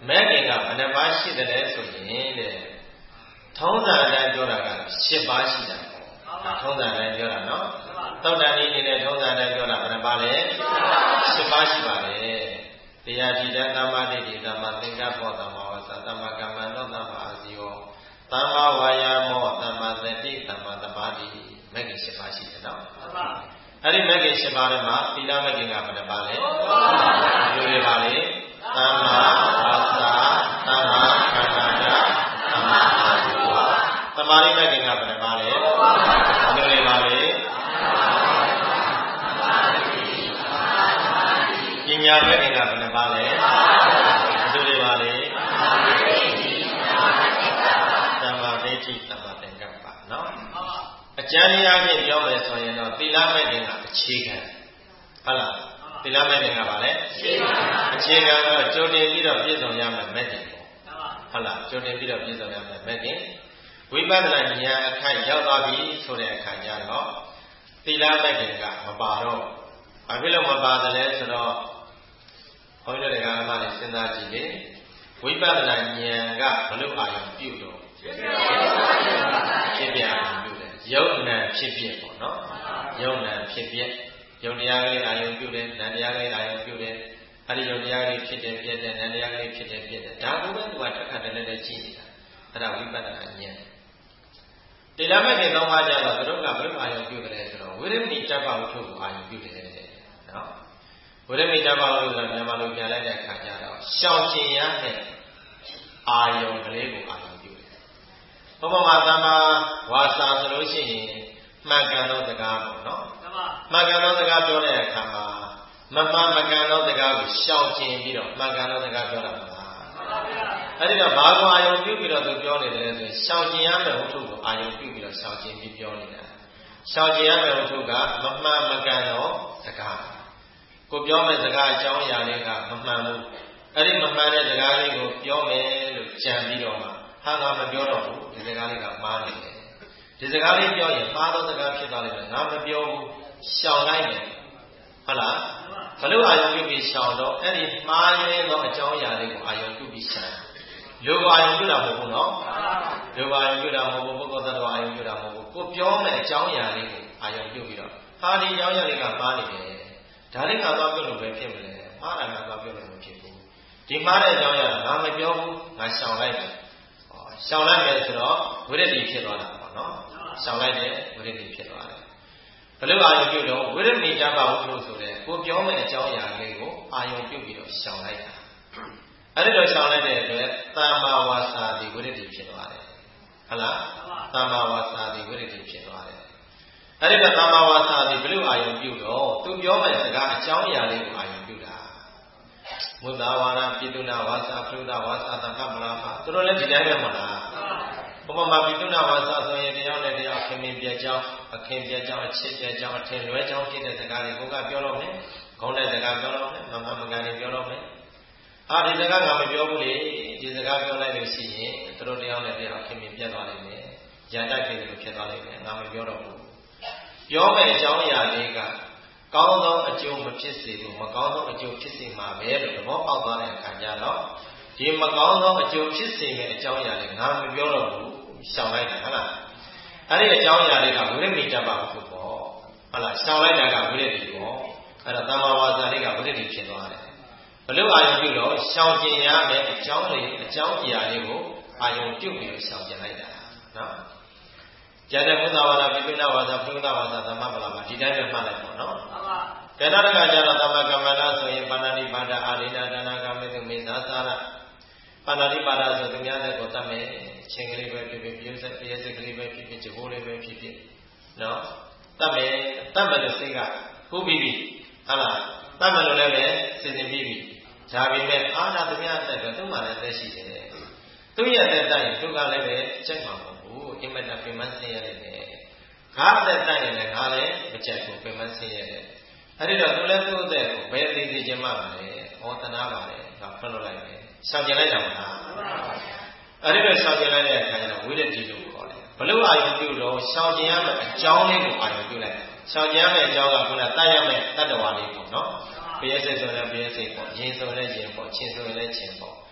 မဲ့ခင်ကဘယ်နှပါးရှိတယ်လဲဆိုရင်တဲ့ထုံးစံအတိုင်းပြောတာက10ပါးရှိတာပေါ့ထုံးစံအတိုင်းပြောတာနော်သောတာနည်းနေတဲ့ထုံးစံအတိုင်းပြောတာဘယ်နှပါးလဲ10ပါးရှိပါတယ်တရားတိတ္တသမ္မာဒိဋ္ဌိသမ္မာသင်္ကပ္ပသမ္မာဝါစာသမ္မာကမ္မန္တောသမ္မာအာဇီဝသမ္မာဝါယာမောသမ္မာသတိသမ္မာသမာဓိမဲ့ခင်10ပါးရှိတယ်နော်အဲ့ဒီမဲ့ခင်10ပါးထဲမှာသီလမဲ့ခင်ကဘယ်နှပါးလဲလူတွေပါလေသမ္မာဝါစာသမ္မာကမ္မန္တသမ္မာအာဇီဝသမာဓိမဲ့ခင်ကဘယ်နှပါးလဲလူတွေပါလေပညာမဲ့ခင်ကဘယ်နှပါးလဲလူတွေပါလေသမ္မာဒိဋ္ဌိသမ္မာသင်္ကပ္ပနော်အကျဉ်းအားဖြင့်ပြောမယ်ဆိုရင်တော့သီလမဲ့ခင်ကအခြေခံဟုတ်လားသီလမဲ့ခင်ကပါလေအခြေခံတော့ကြိုတင်ပြီးတော့ပြည့်စုံရမယ်မဲ့ခင်ပေါ့ဟုတ်လားကြိုတင်ပြီးတော့ပြည့်စုံရမယ်မဲ့ခင်ဝိပဿနာဉာဏ်အခိုက်ရောက်သွားပြီဆိုတဲ့အခါကျတော့သီလမဲ့ခင်ကမပါတော့ဘာဖြစ်လို့မပါတယ်လဲဆိုတော့ဘုန်းကြီးတို့ကမှလည်းစဉ်းစားကြည့်လေဝိပဿနာဉာဏ်ကဘလို့အာရုံပြုတော့ဖြစ်ပြအာရုံပြုတယ်ယုံနံဖြစ်ပြပေါ့နော်ယုံနံဖြစ်ပြယုံတရားလေးအာရုံပြုတယ်နံတရားလေးအာရုံပြုတယ်အဲ့ဒီယုံတရားလေးဖြစ်တယ်ပြည့်တယ်နံတရားလေးဖြစ်တယ်ပြည့်တယ်ဒါကိုပဲသူကတစ်ခါတည်းလည်းကြည့်နေတာအဲ့ဒါဝိပဿနာဉာဏ်တိလမဲ့ခင်သုံးပါးကြတော့သူတို့ကဘလို့အာရုံပြုတယ်ဆိုတော့ဝိရမိတ္တပဝုထုကိုအာရုံပြုတယ်နော်ဝိရမိတ္တပဝုထုဆိုတာမြန်မာလိုပြန်လိုက်တဲ့အခါကျတော့ရှောင်ကျင်ရတဲ့အာယုံကလေးကိုအာရုံပြုတယ်ဘုမမှာသမ္မာဝါစာဆိုလို့ရှိရင်မှန်ကန်သောစကားပေါ့နော်မှန်ကန်သောစကားပြောတဲ့အခါမှာမမှန်မကန်သောစကားကိုရှောင်ကျင်ပြီးတော့မှန်ကန်သောစကားပြောတာပါအဲ့ဒီတော့ဘာကိုအာယုံပြုပြီးတော့သူပြောနေတယ်ဆိုရင်ရှောင်ကျင်ရမယ့်ဝတ္ထုကိုအာယုံပြုပြီးတော့ရှောင်ကျင်ပြီးပြောနေတာရှောင်ကျင်ရမယ့်ဝတ္ထုကမမှန်မကန်သောစကားကိုပြောမယ့်စကားအကြောင်းအရာတွေကမမှန်ဘူးအဲ့ဒီမမှန်တဲ့စကားလေးကိုပြောမယ်လို့ကြံပြီးတော့မှဟာငါမပြောတော့ဘူးဒီစကားလေးကမှားနေတယ်ဒီစကားလေးပြောရင်မှားသောစကားဖြစ်သွားလိမ့်မယ်ငါမပြောဘူးရှောင်လိုက်မယ်ဟုတ်လားဘလို့အာယုံပြုပြီးရှောင်တော့အဲ့ဒီမှားရဲသောအကြောင်းအရာလေးကိုအာယုံပြုပြီးရှောင်လူအာယုံပြုတာမဟုတ်ဘူးနော်လူအာယုံပြုတာမဟုတ်ဘူးပုဂ္ဂိုလ်သတ္တဝါအာယုံပြုတာမဟုတ်ဘူးကိုပြောမယ့်အကြောင်းအရာလေးကိုအာယုံပြုပြီးတော့ဟာဒီအကြောင်းအရာလေးကမှားနေတယ်ဒါလေးကတော့ပြုလို့ပဲဖြစ်မလဲမှားတာကတော့ပြုလို့မဖြစ်ဘူးဒီမှားတဲ့အကြောင်းအရာငါမပြောဘူးငါရှောင်လိုက်တယ်ရှောင်လိုက်မယ်ဆိုတော့ဝိရဒိဖြစ်သွားတာပေါ့နော်ရှောင်လိုက်တယ်ဝိရဒိဖြစ်သွားတယ်ဘယ်လိုအာယုံပြုတော့ဝိရမိတ္တပဝုထုဆိုတဲ့ကိုပြောမယ့်အကြောင်းအရာလေးကိုအာယုံပြုပြီးတော့ရှောင်လိုက်တာအဲ့ဒီလိုရှောင်လိုက်တဲ့အတွက်သမ္မာဝါစာတိဝိရဒိဖြစ်သွားတယ်ဟုတ်လားသမ္မာဝါစာတိဝိရဒိဖြစ်သွားတယ်အဲ့ဒီတော့သမ္မာဝါစာတိဘယ်လိုအာယုံပြုတော့သူပြောမယ့်စကားအကြောင်းအရာလေးကိုအာယုံပြုတာမုဒ္ဒဝါဒပိတုနာဝါစာပြုဒဝါစာသံဃမလာပါသူတို့လည်းဒီတိုင်းပဲမဟုတ်လားဘုမမှာပိတုနာဝါစာဆိုရင်တရားနဲ့တရားခင်မင်ပြကြောင်းအခင်းပြကြောင်းအချစ်ပြကြောင်းအထင်လွဲကြောင်းဖြစ်တဲ့စကားတွေကိုကပြောတော့မယ်ခေါင်းတဲ့စကားပြောတော့မယ်မမမကန်တွေပြောတော့မယ်ဒီစကားငါမပြောဘူးလေဒီစကားပြောလိုက်လို့ရှိရင်သူတို့တရားနဲ့တရားခင်မင်ပြတ်သွားလိမ့်မယ်ရန်တိုက်ဖြစ်လို့ဖြစ်သွားလိမ့်မယ်ငါမပြောတော့ဘူးပြောမယ့်အကြောင်းအရာလေးကကောင်းသောအကျိုးမဖြစ်စေဘူးမကောင်းသောအကျိုးဖြစ်စေမှာပဲလို့သဘောပေါက်သွားတဲ့အခါကျတော့ဒီမကောင်းသောအကျိုးဖြစ်စေမယ့်အကြောင်းအရာလေးငါမပြောတော့ဘူးရှောင်လိုက်တာဟုတ်လားအဲ့ဒီအကြောင်းအရာလေးကဝိရမိတ္တပဝုထုပေါ့ဟုတ်လားရှောင်လိုက်တာကဝိရဒိပေါ့အဲ့ဒါသမ္မာဝါစာလေးကဝိရဒိဖြစ်သွားတယ်ဘလို့အာယုံပြုလို့ရှောင်ကျင်ရမယ့်အကြောင်းအရာလေးကိုအာယုံပြုပြီးတော့ရှောင်ကျင်လိုက်တာနော်ကျန်တဲ့ဘုဒ္ဓဝါဒပိဋကဝါဒဘုဒ္ဓဝါဒသမ္မာပလာမှာဒီတိုင်းပဲမှတ်လိုက်ပါနော်ကဏ္ဍတကကျတော့သမ္မာကမ္မန္တဆိုရင်ပါဏာတိပါဒအာရိဏဒါနာကမေတုမေသာသာရပါဏာတိပါဒဆိုသူများတဲ့ကိုတတ်မယ်ချင်းကလေးပဲဖြစ်ဖြစ်ပြည့်စက်ကလေးပဲဖြစ်ဖြစ်ဂျိုးလေးပဲဖြစ်ဖြစ်နော်တတ်မယ်လို့စိတ်ကဟူပြီးပြီဟုတ်လားတတ်မယ်လို့လည်းပဲစဉ်စဉ်ပြီးပြီဒါပေမဲ့အာနာသူများတဲ့တော့သူ့မှာလည်းသက်ရှိတယ်သူ့ရဲ့တဲ့တိုင်သူကလည်းပဲချက်မှာမဟုတ်ဘူးအင်မတန်ပြမဆင်းရတယ်ငါတဲ့တိုင်လည်းငါလည်းမချက်ဘူးပြမဆင်းရတယ်အဲ့ဒီတော့သူလည်းသူ့တဲ့ကိုဘယ်သိသိချင်းမှပါလဲဩတနာပါလေငါဖွင့်လို့လိုက်တယ်ရှောင်ကျင်လိုက်တာမလားအဲ့ဒီတော့ရှောင်ကျင်လိုက်တဲ့အခါကျတော့ဝိရဒိလို့ခေါ်တယ်ဘလို့အာယုံပြုတော့ရှောင်ကျင်ရမယ့်အကြောင်းလေးကိုအာယုံပြုလိုက်ရှောင်ကျင်ရမယ့်အကြောင်းကခုနတတ်ရမယ့်တတ္တဝါလေးပေါ့နော်ဘယစိတ်ဆိုရင်ဘယစိတ်ပေါ့ရင်ဆိုရင်ရင်ပေါ့ချင်းဆိုရင်ချင်းပေါ့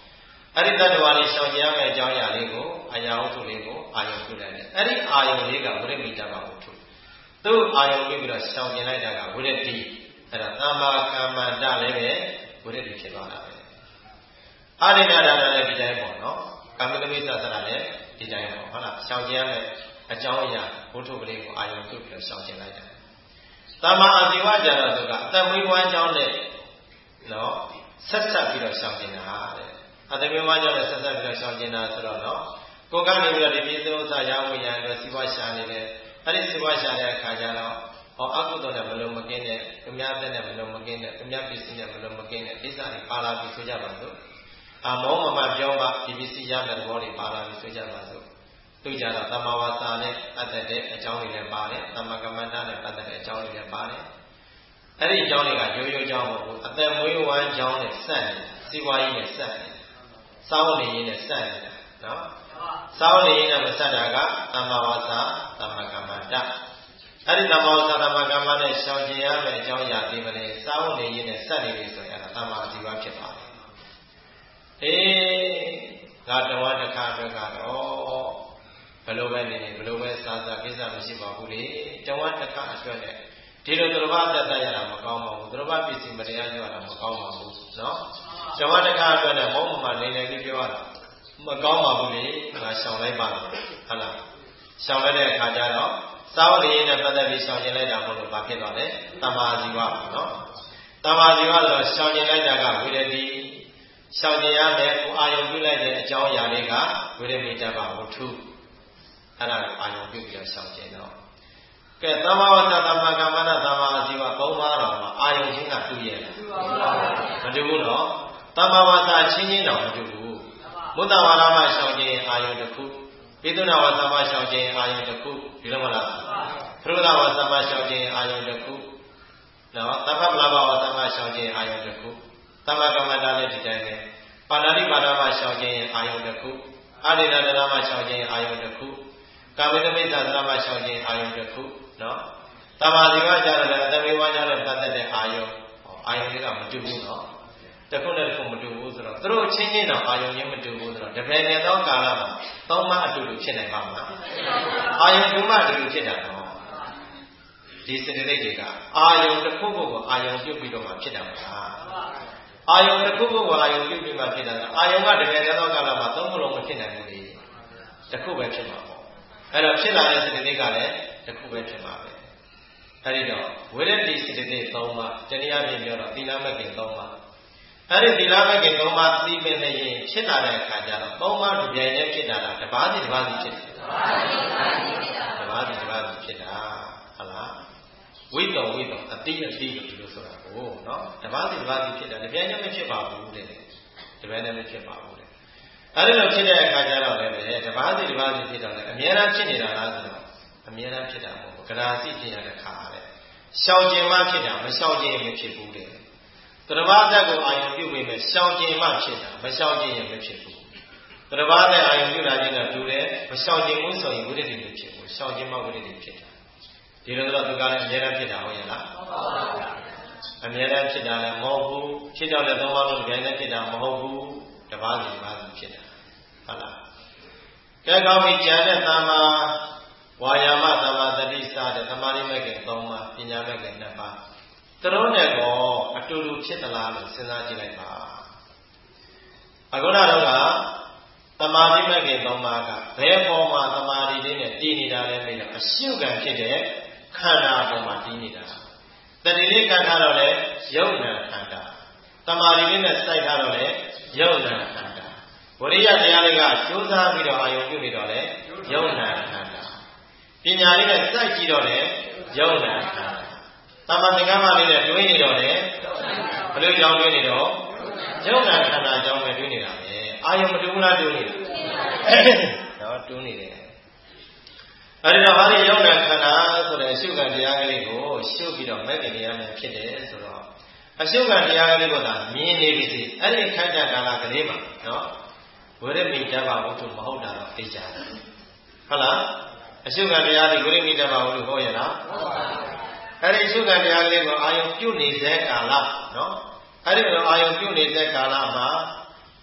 အဲ့ဒီတတ္တဝါလေးရှောင်ကျင်ရမယ့်အကြောင်းအရာလေးကိုအရာဝတ္ထုလေးကိုအာယုံပြုလိုက်တယ်အဲ့ဒီအာယုံလေးကဝိရမိတ္တဝဝတ္ထုသူ့အာယုံပြုပြီးတော့ရှောင်ကျင်လိုက်တာကဝိရတိအဲ့ဒါသမ္မာကမ္မန္တလည်းပဲဝိရတိဖြစ်သွားတာပဲအာရိဏဒါနလည်းဒီတိုင်းပေါ့နော်ကာမိတမိစ္ဆာသရလည်းဒီတိုင်းပေါ့ဟုတ်လားရှောင်ကျင်ရမယ့်အကြောင်းအရာဝတ္ထုကလေးကိုအာယုံပြုပြီးတော့ရှောင်ကျင်လိုက်တာသမ္မာအာဇီဝကြတော့သူကအတ္တမွေးဝမ်းကြောင်းနဲ့နော်ဆက်ဆက်ပြီးတော့ရှောင်ကျင်တာတဲ့အတ္တမွေးဝမ်းကြောင်းနဲ့ဆက်ဆက်ပြီးတော့ရှောင်ကျင်တာဆိုတော့နော်ကိုယ်ကနေပြီးတော့ဒီပြည့်စုံဥစ္စာရဝိညာဉ်အတွက်စီးပွားရှာနေတယ်အဲ့ဒီစီးပွားရှာတဲ့အခါကျတော့အကုသိုလ်နဲ့မလုံးမကင်းတဲ့သူများတဲ့နဲ့မလုံးမကင်းတဲ့သူများပစ္စည်းနဲ့မလုံးမကင်းတဲ့ကိစ္စတွေပါလာပြီးဆိုကြပါစို့မောမမပြောပါဒီပစ္စည်းရတဲ့သဘောတွေပါလာပြီးဆိုကြပါစို့သူကြတော့သမ္မာဝါစာနဲ့ပတ်သက်တဲ့အကြောင်းတွေလည်းပါတယ်သမ္မာကမ္မန္တနဲ့ပတ်သက်တဲ့အကြောင်းတွေလည်းပါတယ်အဲ့ဒီအကြောင်းတွေကရိုးရိုးကြောင်းမဟုတ်ဘူးအသက်မွေးဝမ်းကြောင်းနဲ့ဆက်နေစီးပွားရေးနဲ့ဆက်နေစောင်းနေရင်းနဲ့ဆက်နေတာနော်စောင်းနေရင်းနဲ့မဆက်တာကသမ္မာဝါစာသမ္မာကမ္မန္တအဲ့ဒီသမ္မာဝါစာသမ္မာကမ္မနဲ့ရှောင်ကျင်ရမယ့်အကြောင်းအရာဒီမလေးစောင်းနေရင်းနဲ့ဆက်နေပြီဆိုရင်အဲ့ဒါသမ္မာအာဇီဝဖြစ်ပါတယ်ငါတဝါတစ်ခါအတွက်ကတော့ဘယ်လိုပဲနေနေဘယ်လိုပဲစားစားကိစ္စမရှိပါဘူးလေတဝါတစ်ခါအတွက်နဲ့ဒီလိုသူတော်ဘာတက်ရတာမကောင်းပါဘူးသူတော်ဘာပစ္စည်းမတရားပြောရတာမကောင်းပါဘူးနော်တဝါတစ်ခါအတွက်နဲ့မောမမနေနေပြီးပြောရတာမကောင်းပါဘူးလေငါရှောင်လိုက်ပါဟုတ်လားရှောင်လိုက်တဲ့အခါကျတော့စာဝတ္ถีနဲ့ပတ်သက်ပြီးရှောင်ကျင်လိုက်တာမဟုတ်လို့ဘာဖြစ်သွားလဲတမ္မာဇီဝပေါ့နော်တမ္မာဇီဝဆိုတော့ရှောင်ကျင်လိုက်တာကဝိရတိရှောင်ကျင်ရမယ်ကိုအာယုံပြုလိုက်တဲ့အကြောင်းအရာလေးကဝိရမိတ္တဝဝတ္ထုအဲ့ဒါကိုအာယုံပြုပြီးတော့ရှောင်ကျင်တော့ကဲသမ္မာဝတ္တသမ္မာကမ္မန္တသမ္မာအာဇီဝသုံးပါးတော်မှာအာယုံချင်းကတူရဲ့မတူဘူးနော်သမ္မာဝတ္တချင်းချင်းတော့မတူဘူးမုတ္တဝါဒမှာရှောင်ကျင်အာယုံတစ်ခုပိသုနာဝါသမ္မာရှောင်ကျင်အာယုံတစ်ခုဒီလိုမလားသရုဒ္ဓဝါသမ္မာရှောင်ကျင်အာယုံတစ်ခုနော်သဗ္ဗပလဘဝါသမ္မာရှောင်ကျင်အာယုံတစ်ခုသမ္မာကမ္မန္တလည်းဒီတိုင်းပဲပါဏာတိပါဒမှာရှောင်ကျင်အာယုံတစ်ခုအာရိဏဒနာမှာရှောင်ကျင်အာယုံတစ်ခုကာမိတမိစ္ဆာသရမှာရှောင်ကျင်အာယုံတစ်ခုနော်တမ္မာဇီဝကြတယ်အတ္တမေဝါကြတဲ့ပတ်သက်တဲ့အာယုံတွေကမတူဘူးနော်တစ်ခုနဲ့တစ်ခုမတူဘူးဆိုတော့သူတို့ချင်းချင်းတော့အာယုံချင်းမတူဘူးဆိုတော့တပည့်နဲ့သောကာလမှာသုံးပါအတူတူဖြစ်နိုင်ပါမလားအာယုံတူမှအတူတူဖြစ်တာနော်ဒီစတိတ်တွေကအာယုံတစ်ခုကိုအာယုံပြုတ်ပြီးတော့မှဖြစ်တာမလားအာယုံတစ်ခုကိုအာယုံပြုတ်ပြီးမှဖြစ်တာအာယုံကတပည့်နဲ့သောကာလမှာသုံးခုလုံးမဖြစ်နိုင်ဘူးလေတစ်ခုပဲဖြစ်မှာပေါ့အဲ့တော့ဖြစ်လာတဲ့စတိတ်ကလည်းတစ်ခုပဲဖြစ်မှာပဲအဲ့ဒီတော့ဝိရတိစတိတ်သုံးပါတနည်းအားဖြင့်ပြောတော့သီလမဂ္ဂင်သုံးပါအဲ့ဒီသီလမဂ္ဂင်သုံးပါသိပင်နေရင်ဖြစ်လာတဲ့အခါကျတော့သုံးပါးတစ်ပြိုင်တည်းဖြစ်တာလားတစ်ပါးစီတစ်ပါးစီဖြစ်တယ်တစ်ပါးစီတစ်ပါးစီဖြစ်တာဟုတ်လားဝိတောအတိလို့ဒီလိုဆိုတာကိုနော်တစ်ပါးစီတစ်ပါးစီဖြစ်တာတစ်ပြိုင်တည်းမဖြစ်ပါဘူးတဲ့တစ်ပြိုင်တည်းမဖြစ်ပါဘူးတဲ့အဲ့ဒီလိုဖြစ်တဲ့အခါကျတော့လည်းတစ်ပါးစီတစ်ပါးစီဖြစ်တော့လည်းအများအားဖြစ်နေတာလားဆိုတော့အများအားဖြစ်တာမဟုတ်ဘူးကရာစီဖြစ်ရတဲ့ခါတဲ့ရှောင်ကျင်မှဖြစ်တာမရှောင်ကျင်ရင်မဖြစ်ဘူးတဲ့တရဘာသက်ကိုအာယုံပြုပြီးမဲ့ရှောင်ကျင်မှဖြစ်တာမရှောင်ကျင်ရင်မဖြစ်ဘူးတရဘာသက်အာယုံပြုတာချင်းကတူတယ်မရှောင်ကျင်ဘူးဆိုရင်ဝိတ္တိမဖြစ်ဘူးရှောင်ကျင်မှဝိတ္တိဖြစ်တာဒီလိုတော့သူကလည်းအများအားဖြစ်တာဟုတ်ရဲ့လားဟုတ်ပါဘူးအများအားဖြစ်တာလည်းမဟုတ်ဘူးဖြစ်တော့လည်းသုံးပါးလုံးကြိုင်နဲ့ဖြစ်တာမဟုတ်ဘူးတပါးစီဖြစ်တာဟုတ်လားကဲကောင်းပြီကျန်တဲ့သမ္မာဝါယာမသမ္မာတတိစတဲ့သမာဓိမဲ့က3ပါးပညာမဲ့က2ပါးသူတို့နဲ့ကောအတူတူဖြစ်သလားလို့စဉ်းစားကြည့်လိုက်ပါအခုတော့သမာဓိမဲ့က3ပါးကဘယ်ပေါ်မှာသမာဓိလေးနဲ့တည်နေတာလဲမေးတော့အရှုခံဖြစ်တဲ့ခန္ဓာပေါ်မှာတည်နေတာတတိလေးခံထားတော့လေယုတ်နံခန္ဓာသမာဓိလေးနဲ့စိုက်ထားတော့လေယုတ်နံခန္ဓာဝိရိယတရားလေးကကြိုးစားပြီးတော့အာယုံပြုနေတော့လေယုတ်နံခန္ဓာပညာလေးနဲ့စိုက်ကြည့်တော့လေယုတ်နံခန္ဓာသမ္မာသင်္ကပ္ပလေးနဲ့တွေးနေတော့လေဘယ်လိုကြောင့်တွေးနေတော့ယုတ်နံခန္ဓာကြောင့်ပဲတွေးနေတာပဲအာယုံမတူဘူးလားတူနေတာတော့တူနေတယ်အဲဒီတော့ဟာဒီယုတ်နံခန္ဓာဆိုတဲ့အရှုခံတရားကလေးကိုရှုပြီးတော့မဲ့ခင်တရားနဲ့ဖြစ်တယ်ဆိုတော့အရှုခံတရားကလေးကိုသာမြင်နေပြီစီအဲ့ဒီခန္ဓာကာလကလေးမှာနော်ဝိရမိတ္တဝဝတ္ထုမဟုတ်တာတော့သိကြတယ်ဟုတ်လားအရှုခံတရားဒီဝိရမိတ္တဝဝတ္ထုဟောရလားဟုတ်ပါဘူးအဲ့ဒီအရှုခံတရားကလေးကိုအာယုံပြုနေတဲ့ကာလနော်အဲ့ဒီလိုအာယုံပြုနေတဲ့ကာလမှာ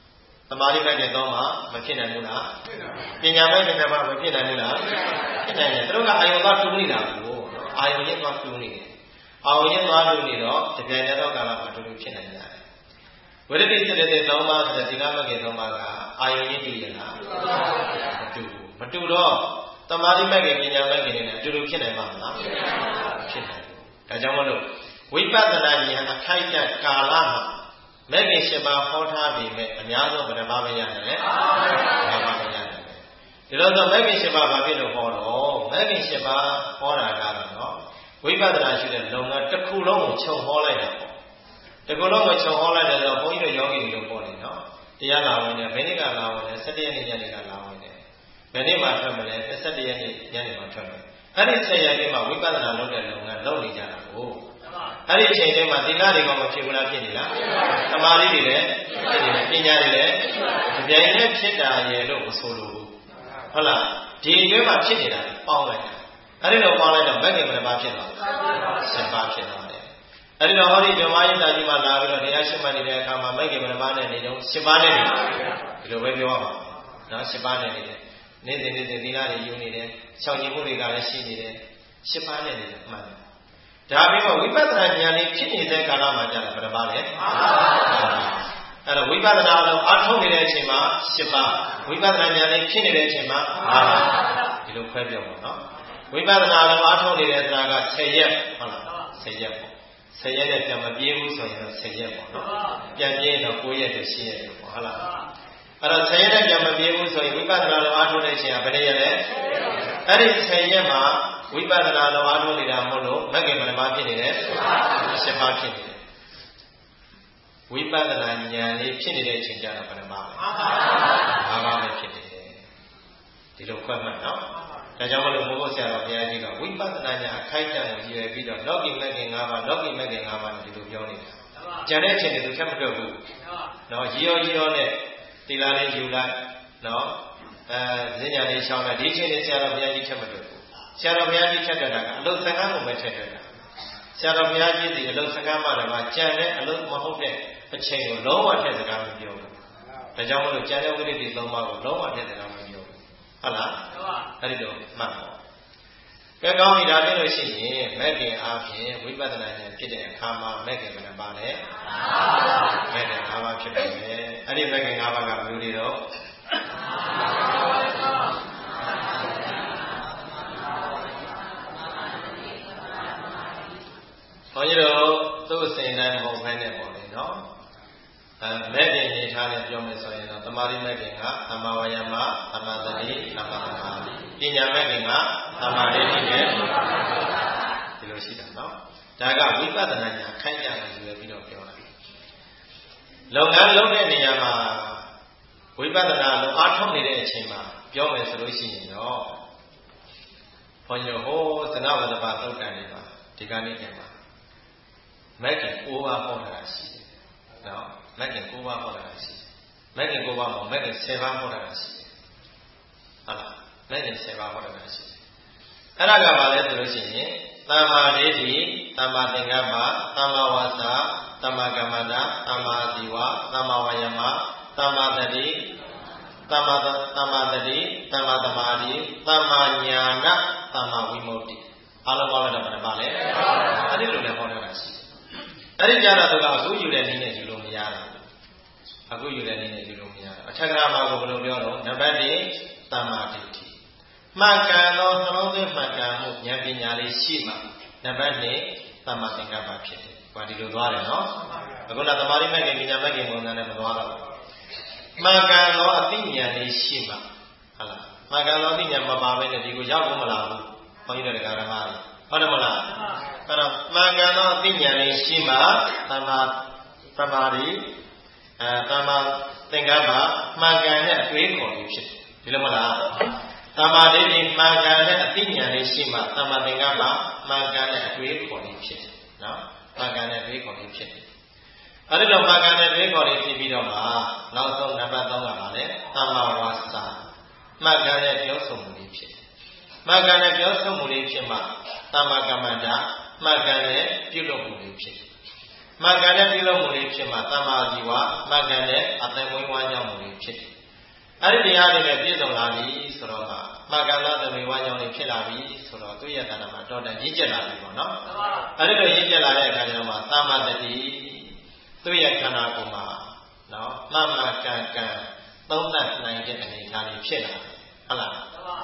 သမာဓိမဲ့ခင်တော့မှမဖြစ်နိုင်ဘူးလားပညာမဲ့ခင်တော့မှမဖြစ်နိုင်ဘူးလားဖြစ်နိုင်တယ်သူတို့ကအာယုံကတူးနေတာကိုအာယုံရင်းကတူးနေတယ်အာယုံရင်းသွားတူးနေတော့တကယ်ကြတော့ကာလမှာတူတူဖြစ်နိုင်တယ်ဝိရတိစေတသိက်3ပါးဆိုတဲ့ဒီလမဲ့ခင်3ပါးကအာယုံရင်းတူးရလားမတူတော့သမာဓိမဲ့ခင်ပညာမဲ့ခင်တွေနဲ့အတူတူဖြစ်နိုင်မှာမလားဖြစ်နိုင်ဘူးဒါကြောင့်မလို့ဝိပဿနာဉာဏ်အခိုက်အတန့်ကာလမှာမဲ့ခင်7ပါးဟောထားပြီးမဲ့အများဆုံးဘယ်နှပါးပဲရတယ်လဲ5ပါးပဲရတယ်ဒီလိုဆိုမဲ့ခင်7ပါးဘာဖြစ်လို့ဟောတော့မဲ့ခင်7ပါးဟောတာကတော့နော်ဝိပဿနာရှိတဲ့လုံငန်းတစ်ခုလုံးကိုခြုံဟောလိုက်တာပေါ့တစ်ခုလုံးကိုခြုံဟောလိုက်တယ်ဆိုတော့ဘုန်းကြီးတို့ယောဂီတွေလို့ပြောတယ်နော်တရားလာဝင်တယ်ဘယ်နေ့ကလာဝင်လဲ17ရက်နေ့ညနေကလာဝင်တယ်ဘယ်နေ့မှထွက်မလဲ17ရက်နေ့ညနေမှထွက်မယ်အဲ့ဒီ10ရက်နေ့မှာဝိပဿနာလုပ်တဲ့လုံငန်းလုပ်နေကြတာကိုအဲ့ဒီအချိန်တိုင်းမှာသီလတွေကမဖြစ်ဘူးလားဖြစ်နေလားသမာဓိတွေလည်းဖြစ်နေတယ်ပညာတွေလည်းအပြိုင်နဲ့ဖြစ်တာရဲ့လို့မဆိုလိုဘူးဟုတ်လားဒီအတွင်းမှာဖြစ်နေတာပေါင်းလိုက်တာအဲ့ဒီလိုပေါင်းလိုက်တော့ဘယ်ကဘယ်ပါဖြစ်သွား10ပါးဖြစ်သွားတယ်အဲ့ဒီတော့ဟောဒီဓမ္မယဉ်တာကြီးမှာလာပြီးတော့တရားရှိမှတ်နေတဲ့အခါမှာမဲ့ကဘယ်ပါနဲ့နေတော့10ပါးနဲ့နေဒီလိုပဲပြောရမှာနော်10ပါးနဲ့နေတယ်နေ့စဉ်နေ့စဉ်သီလတွေယူနေတယ်၆ကျင့်မှုတွေကလည်းရှိနေတယ်10ပါးနဲ့နေတယ်မှန်တယ်ဒါပြီးတော့ဝိပဿနာဉာဏ်လေးဖြစ်နေတဲ့ကာလမှာကြာတာဘယ်နှပါလဲအဲ့တော့ဝိပဿနာအလုံးအားထုတ်နေတဲ့အချိန်မှာ10ပါးဝိပဿနာဉာဏ်လေးဖြစ်နေတဲ့အချိန်မှာ5ပါးဒီလိုခွဲပြောပါတော့ဝိပဿနာအလုံးအားထုတ်နေတဲ့သရာက10ရက်ဟုတ်လား10ရက်ပေါ့10ရက်နဲ့ပြန်မပြေးဘူးဆိုရင်တော့10ရက်ပေါ့နော်ပြန်ပြေးတော့9ရက်နဲ့10ရက်ပေါ့ဟုတ်လားအဲ့တော့10ရက်နဲ့ပြန်မပြေးဘူးဆိုရင်ဝိပဿနာအလုံးအားထုတ်တဲ့အချိန်ကဘယ်နှစ်ရက်လဲအဲ့ဒီ10ရက်မှာဝိပဿနာလုံးအားထုတ်နေတာမဟုတ်လို့မဂ္ဂင်ဘယ်နှပါးဖြစ်နေလဲ10ပါးဖြစ်နေတယ်ဝိပဿနာဉာဏ်လေးဖြစ်နေတဲ့အချိန်ကျတော့ဘယ်နှပါးလဲ5ပါးပဲဖြစ်နေတယ်ဒီလိုခွဲမှတ်နော်ဒါကြောင့်မလို့ဘုရားဆရာတော်ဘုရားကြီးကဝိပဿနာဉာဏ်အခိုက်အတန့်ကိုရည်ရွယ်ပြီးတော့လောကီမဂ္ဂင်5ပါးလောကီမဂ္ဂင်5ပါးနဲ့ဒီလိုပြောနေတာကျန်တဲ့အချိန်တွေသူထပ်မတွက်ဘူးနော်ရီရောနဲ့သီလလေးယူလိုက်နော်ဈဉ္ညာလေးရှောင်းလိုက်ဒီအချိန်တွေဆရာတော်ဘုရားကြီးထပ်မတွက်ဘူးဆရာတော်ဘုရားကြီးထက်တဲ့တာကအလုတ်စကမ်းကိုပဲထက်တဲ့တာဆရာတော်ဘုရားကြီးဒီအလုတ်စကမ်းမှလည်းကြံတဲ့အလုတ်မဟုတ်တဲ့အချိန်ကိုလုံးဝထက်စကားမပြောဘူးဒါကြောင့်မလို့ကြံတဲ့ဝိရိတိ3ပါးကိုလုံးဝထက်စကားမပြောဘူးဟုတ်လားအဲ့ဒီတော့မှတ်ပါကဲကောင်းပြီဒါပြလို့ရှိရင်မဲ့ခင်အားဖြင့်ဝိပဿနာဉာဏ်ဖြစ်တဲ့အခါမှာမဲ့ခင်ဘယ်နှပါလဲမဲ့ခင်5ပါးဖြစ်တယ်အဲ့ဒီမဲ့ခင်5ပါးကဘယ်လိုတွေတော့ဘုန်းကြီးတို့သူ့အစဉ်တိုင်းမဟုတ်ဘဲနဲ့ပေါ့လေနော်မဲ့ခင်နေထားနဲ့ပြောမယ်ဆိုရင်တော့သမာဓိမဲ့ခင်ကသမ္မာဝါယာမသမ္မာသတိသမ္မာသမာဓိပညာမဲ့ခင်ကသမ္မာဒိဋ္ဌိနဲ့ဒီလိုရှိတာနော်ဒါကဝိပဿနာဉာဏ်ခိုက်ကြတယ်ဆိုပြီးတော့ပြောတာလုပ်ငန်းလုပ်တဲ့နေရာမှာဝိပဿနာလုံးအားထုတ်နေတဲ့အချိန်မှာပြောမယ်ဆိုလို့ရှိရင်တော့ဘုန်းကြီးတို့ဟိုသနဝတ္တပါသုတ်တန်တွေပါဒီကနေ့ကျမှာမဲ့ခင်9ပါးဟောတာရှိတယ်နော်မဲ့ခင်9ပါးဟောတာရှိတယ်မဲ့ခင်9ပါးမဟုတ်မဲ့ခင်10ပါးဟောတာရှိတယ်ဟုတ်လားမဲ့ခင်10ပါးဟောတာရှိတယ်အဲ့ဒါကဘာလဲဆိုလို့ရှိရင်သမ္မာဒိဋ္ဌိသမ္မာသင်္ကပ္ပသမ္မာဝါစာသမ္မာကမ္မန္တသမ္မာအာဇီဝသမ္မာဝါယာမသမ္မာတတိသမ္မာသတိသမ္မာသမာဓိသမ္မာညာဏသမ္မာဝိမု ക്തി အားလုံးပေါင်းလိုက်တော့ဘယ်နှပါလဲအဲ့ဒီလိုလည်းဟောတာရှိတယ်အဲ့ဒီကြတော့သူကအခုယူတဲ့နည်းနဲ့ယူလို့မရတာအခုယူတဲ့နည်းနဲ့ယူလို့မရတာအထက်ကရာမှာကိုဘယ်လိုပြောတော့နံပါတ်1သမ္မာဒိဋ္ဌိမှန်ကန်သောနှလုံးသွင်းမှန်ကန်မှုဉာဏ်ပညာလေးရှိမှနံပါတ်2သမ္မာသင်္ကပ္ပဖြစ်တယ်။ဘာဒီလိုသွားတယ်နော်။အခုတော့သမာဓိမဲ့ခင်ပညာမဲ့ခင်ပုံစံနဲ့မသွားတော့ဘူး။မှန်ကန်သောအသိဉာဏ်လေးရှိမှဟုတ်လား။မှန်ကန်သောအသိဉာဏ်မပါဘဲနဲ့ဒီကိုရောက်လို့မလာဘူး။ဘုန်းကြီးတို့တရားဓမ္မတွေဟုတ်တယ်မလား။အဲ့တော့မှန်ကန်သောအသိဉာဏ်လေးရှိမှသမ္မာသမာဓိသမ္မာသင်္ကပ္ပမှန်ကန်တဲ့အတွေးခေါ်လေးဖြစ်တယ်။ဒီလိုမလား။သမ္မာဒိဋ္ဌိမှန်ကန်တဲ့အသိဉာဏ်လေးရှိမှသမ္မာသင်္ကပ္ပမှန်ကန်တဲ့အတွေးခေါ်လေးဖြစ်တယ်နော်မှန်ကန်တဲ့အတွေးခေါ်လေးဖြစ်တယ်အဲဒီလိုမှန်ကန်တဲ့အတွေးခေါ်လေးဖြစ်ပြီးတော့မှနောက်ဆုံးနံပါတ်3ကပါလေသမ္မာဝါစာမှန်ကန်တဲ့ပြောဆိုမှုလေးဖြစ်တယ်မှန်ကန်တဲ့ပြောဆိုမှုလေးဖြစ်မှသမ္မာကမ္မန္တမှန်ကန်တဲ့ပြုလုပ်မှုလေးဖြစ်တယ်မှန်ကန်တဲ့ပြုလုပ်မှုလေးဖြစ်မှသမ္မာဇီဝမှန်ကန်တဲ့အသက်မွေးဝမ်းကြောင်းမှုလေးဖြစ်တယ်အဲ့ဒီတရားတွေနဲ့ပြည့်စုံလာပြီဆိုတော့မှန်ကန်သောသမီးဝမ်းကြောင်းလေးဖြစ်လာပြီဆိုတော့သူ့ရဲ့တဏ္ဍာမှာတော်တန်ရင့်ကျက်လာပြီပေါ့နော်အဲ့ဒီလိုရင့်ကျက်လာတဲ့အခါကျတော့မှသမ္မာတတိသူ့ရဲ့ခန္ဓာကိုယ်မှာနော်မှန်မှန်ကန်ကန်သုံးသပ်နိုင်တဲ့အနေအထားလေးဖြစ်လာတယ်ဟုတ်လား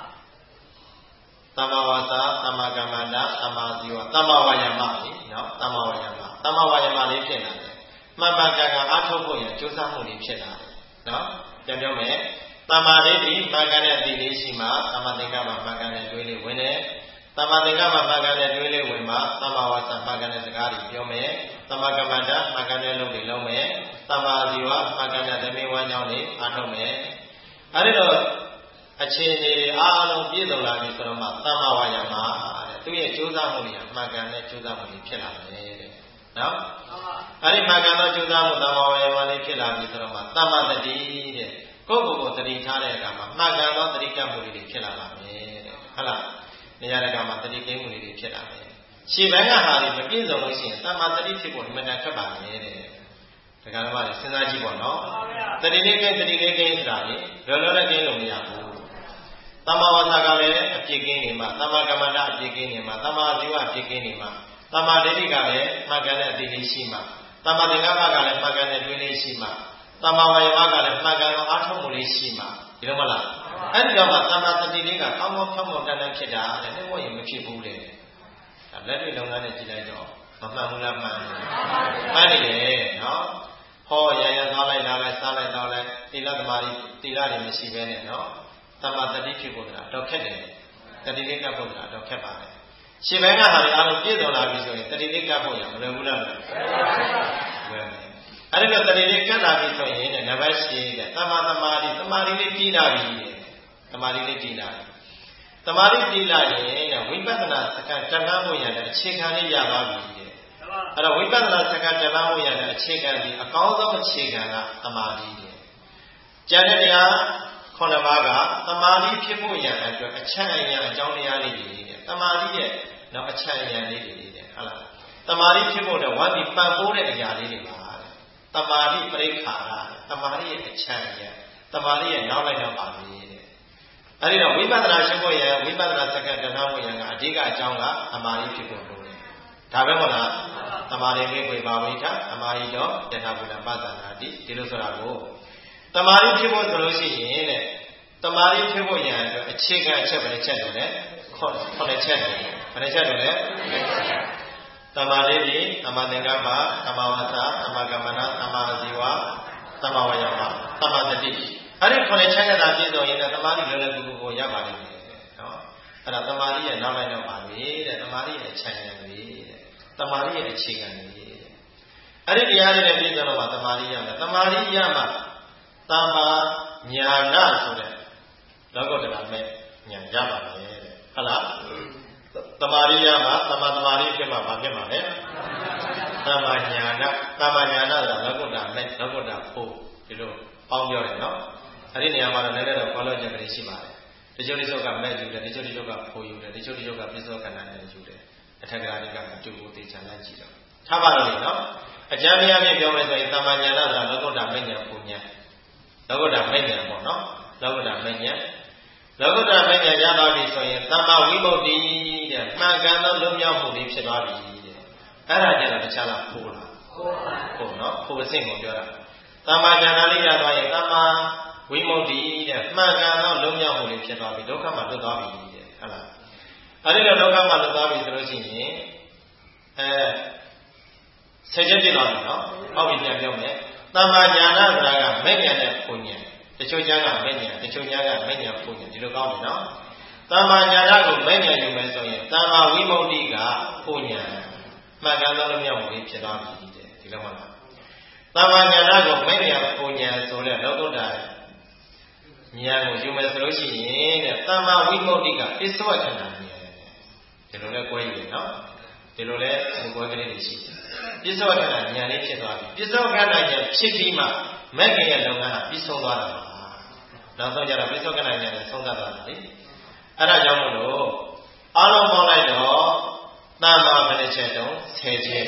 သမ္မာဝါစာသမ္မာကမ္မန္တသမ္မာဇီဝသမ္မာဝါယာမလေနော်သမ္မာဝါယာမလေးဖြစ်လာတယ်မှန်မှန်ကန်ကန်အားထုတ်ဖို့ရကြိုးစားမှုလေးဖြစ်လာတယ်နော်ပြန်ပြောမယ်သမ္မာဒိဋ္ဌိမှန်ကန်တဲ့အသိလေးရှိမှသမ္မာသင်္ကပ္ပမှန်ကန်တဲ့တွေးလေးဝင်တယ်သမ္မာသင်္ကပ္ပမှန်ကန်တဲ့တွေးလေးဝင်မှသမ္မာဝါစာမှန်ကန်တဲ့စကားတွေပြောမယ်သမ္မာကမ္မန္တမှန်ကန်တဲ့လုပ်တွေလုပ်မယ်သမ္မာဇီဝမှန်ကန်တဲ့ဓမ္မဝါကြောင်းတွေအားထုတ်မယ်အဲဒီတော့အခြေအနေအားလုံးပြည့်စုံလာပြီဆိုတော့မှသမ္မာဝါယာမတဲ့သူရဲ့ကြိုးစားမှုတွေမှန်ကန်တဲ့ကြိုးစားမှုတွေဖြစ်လာတယ်တဲ့နော်အဲဒီမှန်ကန်သောကြိုးစားမှုသမ္မာဝါယာမလေးဖြစ်လာပြီဆိုတော့မှသမ္မာတတိတဲ့ကိုယ့်ကိုယ်ကိုတတိထားတဲ့အခါမှာမှန်ကန်သောတတိကမှုတွေဖြစ်လာပါမယ်တဲ့ဟုတ်လားနေရာတကာမှာတတိကိမှုတွေဖြစ်လာမယ်ရှေ့ပိုင်းကဟာတွေမပြည့်စုံလို့ရှိရင်သမ္မာတတိဖြစ်ဖို့အမှန်တန်ခက်ပါမယ်တဲ့ဒါကလည်းစဉ်းစားကြည့်ပေါ့နော်တတိလေးကိဆိုတာလေလောလောနဲ့ကိလို့မရဘူးသမ္မာဝါစာကလည်းအပြည့်ကင်းနေမှာသမ္မာကမ္မန္တအပြည့်ကင်းနေမှာသမ္မာဇီဝအပြည့်ကင်းနေမှာသမ္မာဒိဋ္ဌိကလည်းမှန်ကန်တဲ့အသိလေးရှိမှာသမ္မာသင်္ကပ္ပကလည်းမှန်ကန်တဲ့တွေးလေးရှိမှာသမ္မာဝါယာမကလည်းမှန်ကန်သောအားထုတ်မှုလေးရှိမှာဒီလိုမလားအဲ့ဒီတော့မှသမ္မာတတိလေးကကောင်းကောင်းဖြောင်းဖြောင်းတန်တန်ဖြစ်တာတဲ့နဲ့ဘုရင်မဖြစ်ဘူးတဲ့ဒါလက်တွေ့လုပ်ငန်းနဲ့ကြည့်လိုက်တော့မမှန်ဘူးလားမှန်နေတယ်နော်ဟောရရသွားလိုက်လာလိုက်စားလိုက်တော့လိုက်သီလသမารီသီလတွေမရှိဘဲနဲ့နော်သမ္မာတတိဖြစ်ဖို့တော့ခက်တယ်တတိလေးကပ်ဖို့တော့ခက်ပါတယ်ရှင်းပိုင်းကဟာတွေအားလုံးပြည့်စုံလာပြီဆိုရင်တတိလေးကပ်ဖို့ရမလွယ်ဘူးလားလွယ်မယ်အဲ့ဒီတော့တတိလေးကပ်လာပြီဆိုရင်နံပါတ်၈တဲ့သမ္မာသမာဓိလေးပြီးလာပြီတဲ့သမာဓိလေးပြီးလာပြီသမာဓိပြီးလာရင်ဝိပဿနာစကားတဏ္ဍာဖို့ရတဲ့အခြေခံလေးရပါပြီတဲ့အဲ့တော့ဝိပဿနာစကားတဏ္ဍာဖို့ရတဲ့အခြေခံဒီအကောင်းဆုံးအခြေခံကသမာဓိတဲ့ကျန်တဲ့တရား9ပါးကသမာဓိဖြစ်ဖို့ရတဲ့အတွက်အချမ်းအယံအကြောင်းတရားလေးတွေတဲ့သမာဓိရဲ့နောက်အချမ်းအယံလေးတွေတဲ့ဟုတ်လားသမာဓိဖြစ်ဖို့တဲ့ဝါဒီပံ့ပိုးတဲ့အရာလေးတွေပါတဲ့သမာဓိပရိခါရသမာဓိရဲ့အချမ်းအယံသမာဓိရဲ့နောက်လိုက်တော့ပါလေတဲ့အဲဒီတော့ဝိပဿနာရှုဖို့ရဝိပဿနာစက္ကတနာဖို့ရကအဓိကအကြောင်းကသမာဓိဖြစ်ဖို့လိုတယ်ဒါပဲမဟုတ်လားသမာဓိလေးကိုပါဝိထသမာဓိတော့ယထာဘုဒ္ဓပသနာတိဒီလိုဆိုတာကိုသမာဓိဖြစ်ဖို့ဆိုလို့ရှိရင်တဲ့သမာဓိဖြစ်ဖို့ရန်အတွက်အခြေခံအချက်ပဲချက်လို့လေ9ချက်တယ်ဘယ်နှချက်လို့လဲသမာဓိတိသမာသင်္ကပ္ပသမာဝါစာသမာကမ္မန္တသမာဇီဝသမာဝါယာမသမာတတိအဲ့ဒီ9ချက်ကသာပြည့်စုံရင်သမာဓိလည်းကူကိုရပါလိမ့်မယ်နော်အဲ့ဒါသမာဓိရဲ့နောက်လိုက်တော့ပါလေတဲ့သမာဓိရဲ့ခြံရံတွေတဲ့သမာဓိရဲ့အခြေခံတွေတဲ့အဲ့ဒီတရားတွေနဲ့ပြည့်စုံတော့မှသမာဓိရမယ်သမာဓိရမှသမ္မာညာနာဆိုတဲ့လောကုတ္တရာမဲ့ဉာဏ်ရပါမယ်တဲ့ဟုတ်လားသမာဓိရမှာသမာဓိဖြစ်မှာဘာဖြစ်မှာလဲသမ္မာညာနာဆိုတာလောကုတ္တရာမဲ့လောကုတ္တရာဖို့ဒီလိုပေါင်းပြောတယ်နော်အဲ့ဒီနေရာမှာလည်းလည်းတော့ဘောလုံးချက်ကလေးရှိပါတယ်တချို့တချို့ကမဲ့ယူတယ်တချို့တချို့ကဖို့ယူတယ်တချို့တချို့ကပြစ္ဆောကဏ္ဍနဲ့ယူတယ်အထက်ကရာတွေကတူကိုသိချမ်းလိုက်ကြည့်တော့ထားပါလို့လေနော်အကျမ်းတရားဖြင့်ပြောမယ်ဆိုရင်သမ္မာညာနာဆိုတာလောကုတ္တရာမဲ့ဉာဏ်ဖို့ဉာဏ်လောကုတ္တရာမဲ့ဉာဏ်ပေါ့နော်လောကုတ္တရာမဲ့ဉာဏ်လောကုတ္တရာမဲ့ဉာဏ်ရသွားပြီဆိုရင်သမ္မာဝိမု ക്തി တဲ့မှန်ကန်သောလွတ်မြောက်မှုလေးဖြစ်သွားပြီတဲ့အဲ့ဒါကြတော့တခြားလားဖို့လားဖို့နော်ဖို့အစစ်ကိုပြောတာသမ္မာဉာဏ်လေးရသွားရင်သမ္မာဝိမု ക്തി တဲ့မှန်ကန်သောလွတ်မြောက်မှုလေးဖြစ်သွားပြီဒုက္ခမှလွတ်သွားပြီတဲ့ဟုတ်လားအဲ့ဒီတော့ဒုက္ခမှလွတ်သွားပြီဆိုလို့ရှိရင်ဆက်ချက်ပြသွားပြီနော်ဟောက်ပြီးပြန်ပြောမယ်သမ္မာဉာဏဆိုတာကမဲ့ဉာဏ်နဲ့ပုံဉာဏ်တချို့ကျမ်းကမဲ့ဉာဏ်တချို့ကျမ်းကမဲ့ဉာဏ်ပုံဉာဏ်ဒီလိုကောင်းပြီနော်သမ္မာဉာဏကိုမဲ့ဉာဏ်ယူမယ်ဆိုရင်သမ္မာဝိမု ക്തി ကပုံဉာဏ်မှန်ကန်သောလွတ်မြောက်မှုလေးဖြစ်သွားပြီတဲ့ဒီလိုမှလားသမ္မာဉာဏကိုမဲ့ဉာဏပုံဉာဏ်ဆိုတဲ့လောကုတ္တရာဉာဏ်ကိုယူမယ်ဆိုလို့ရှိရင်တဲ့သမ္မာဝိမု ക്തി ကပစ္စုပ္ပခန္ဓာဉာဏ်ဒီလိုလဲ꿰ယူတယ်နော်ဒီလိုလဲ꿰ကလေးတွေရှိတယ်ပစ္စုပ္ပခန္ဓာဉာဏ်လေးဖြစ်သွားပြီပစ္စုပ္ပခန္ဓာဉာဏ်ဖြစ်ပြီးမှမဲ့ခင်ရဲ့လုပ်ငန်းဟာပြီးဆုံးသွားတာပါနောက်ဆုံးကြတော့ပစ္စုပ္ပခန္ဓာဉာဏ်နဲ့ဆုံးသတ်သွားတာလေအဲ့ဒါကြောင့်မို့လို့အားလုံးပေါင်းလိုက်တော့သမ္မာဘယ်နှချက်တုံး10ချက်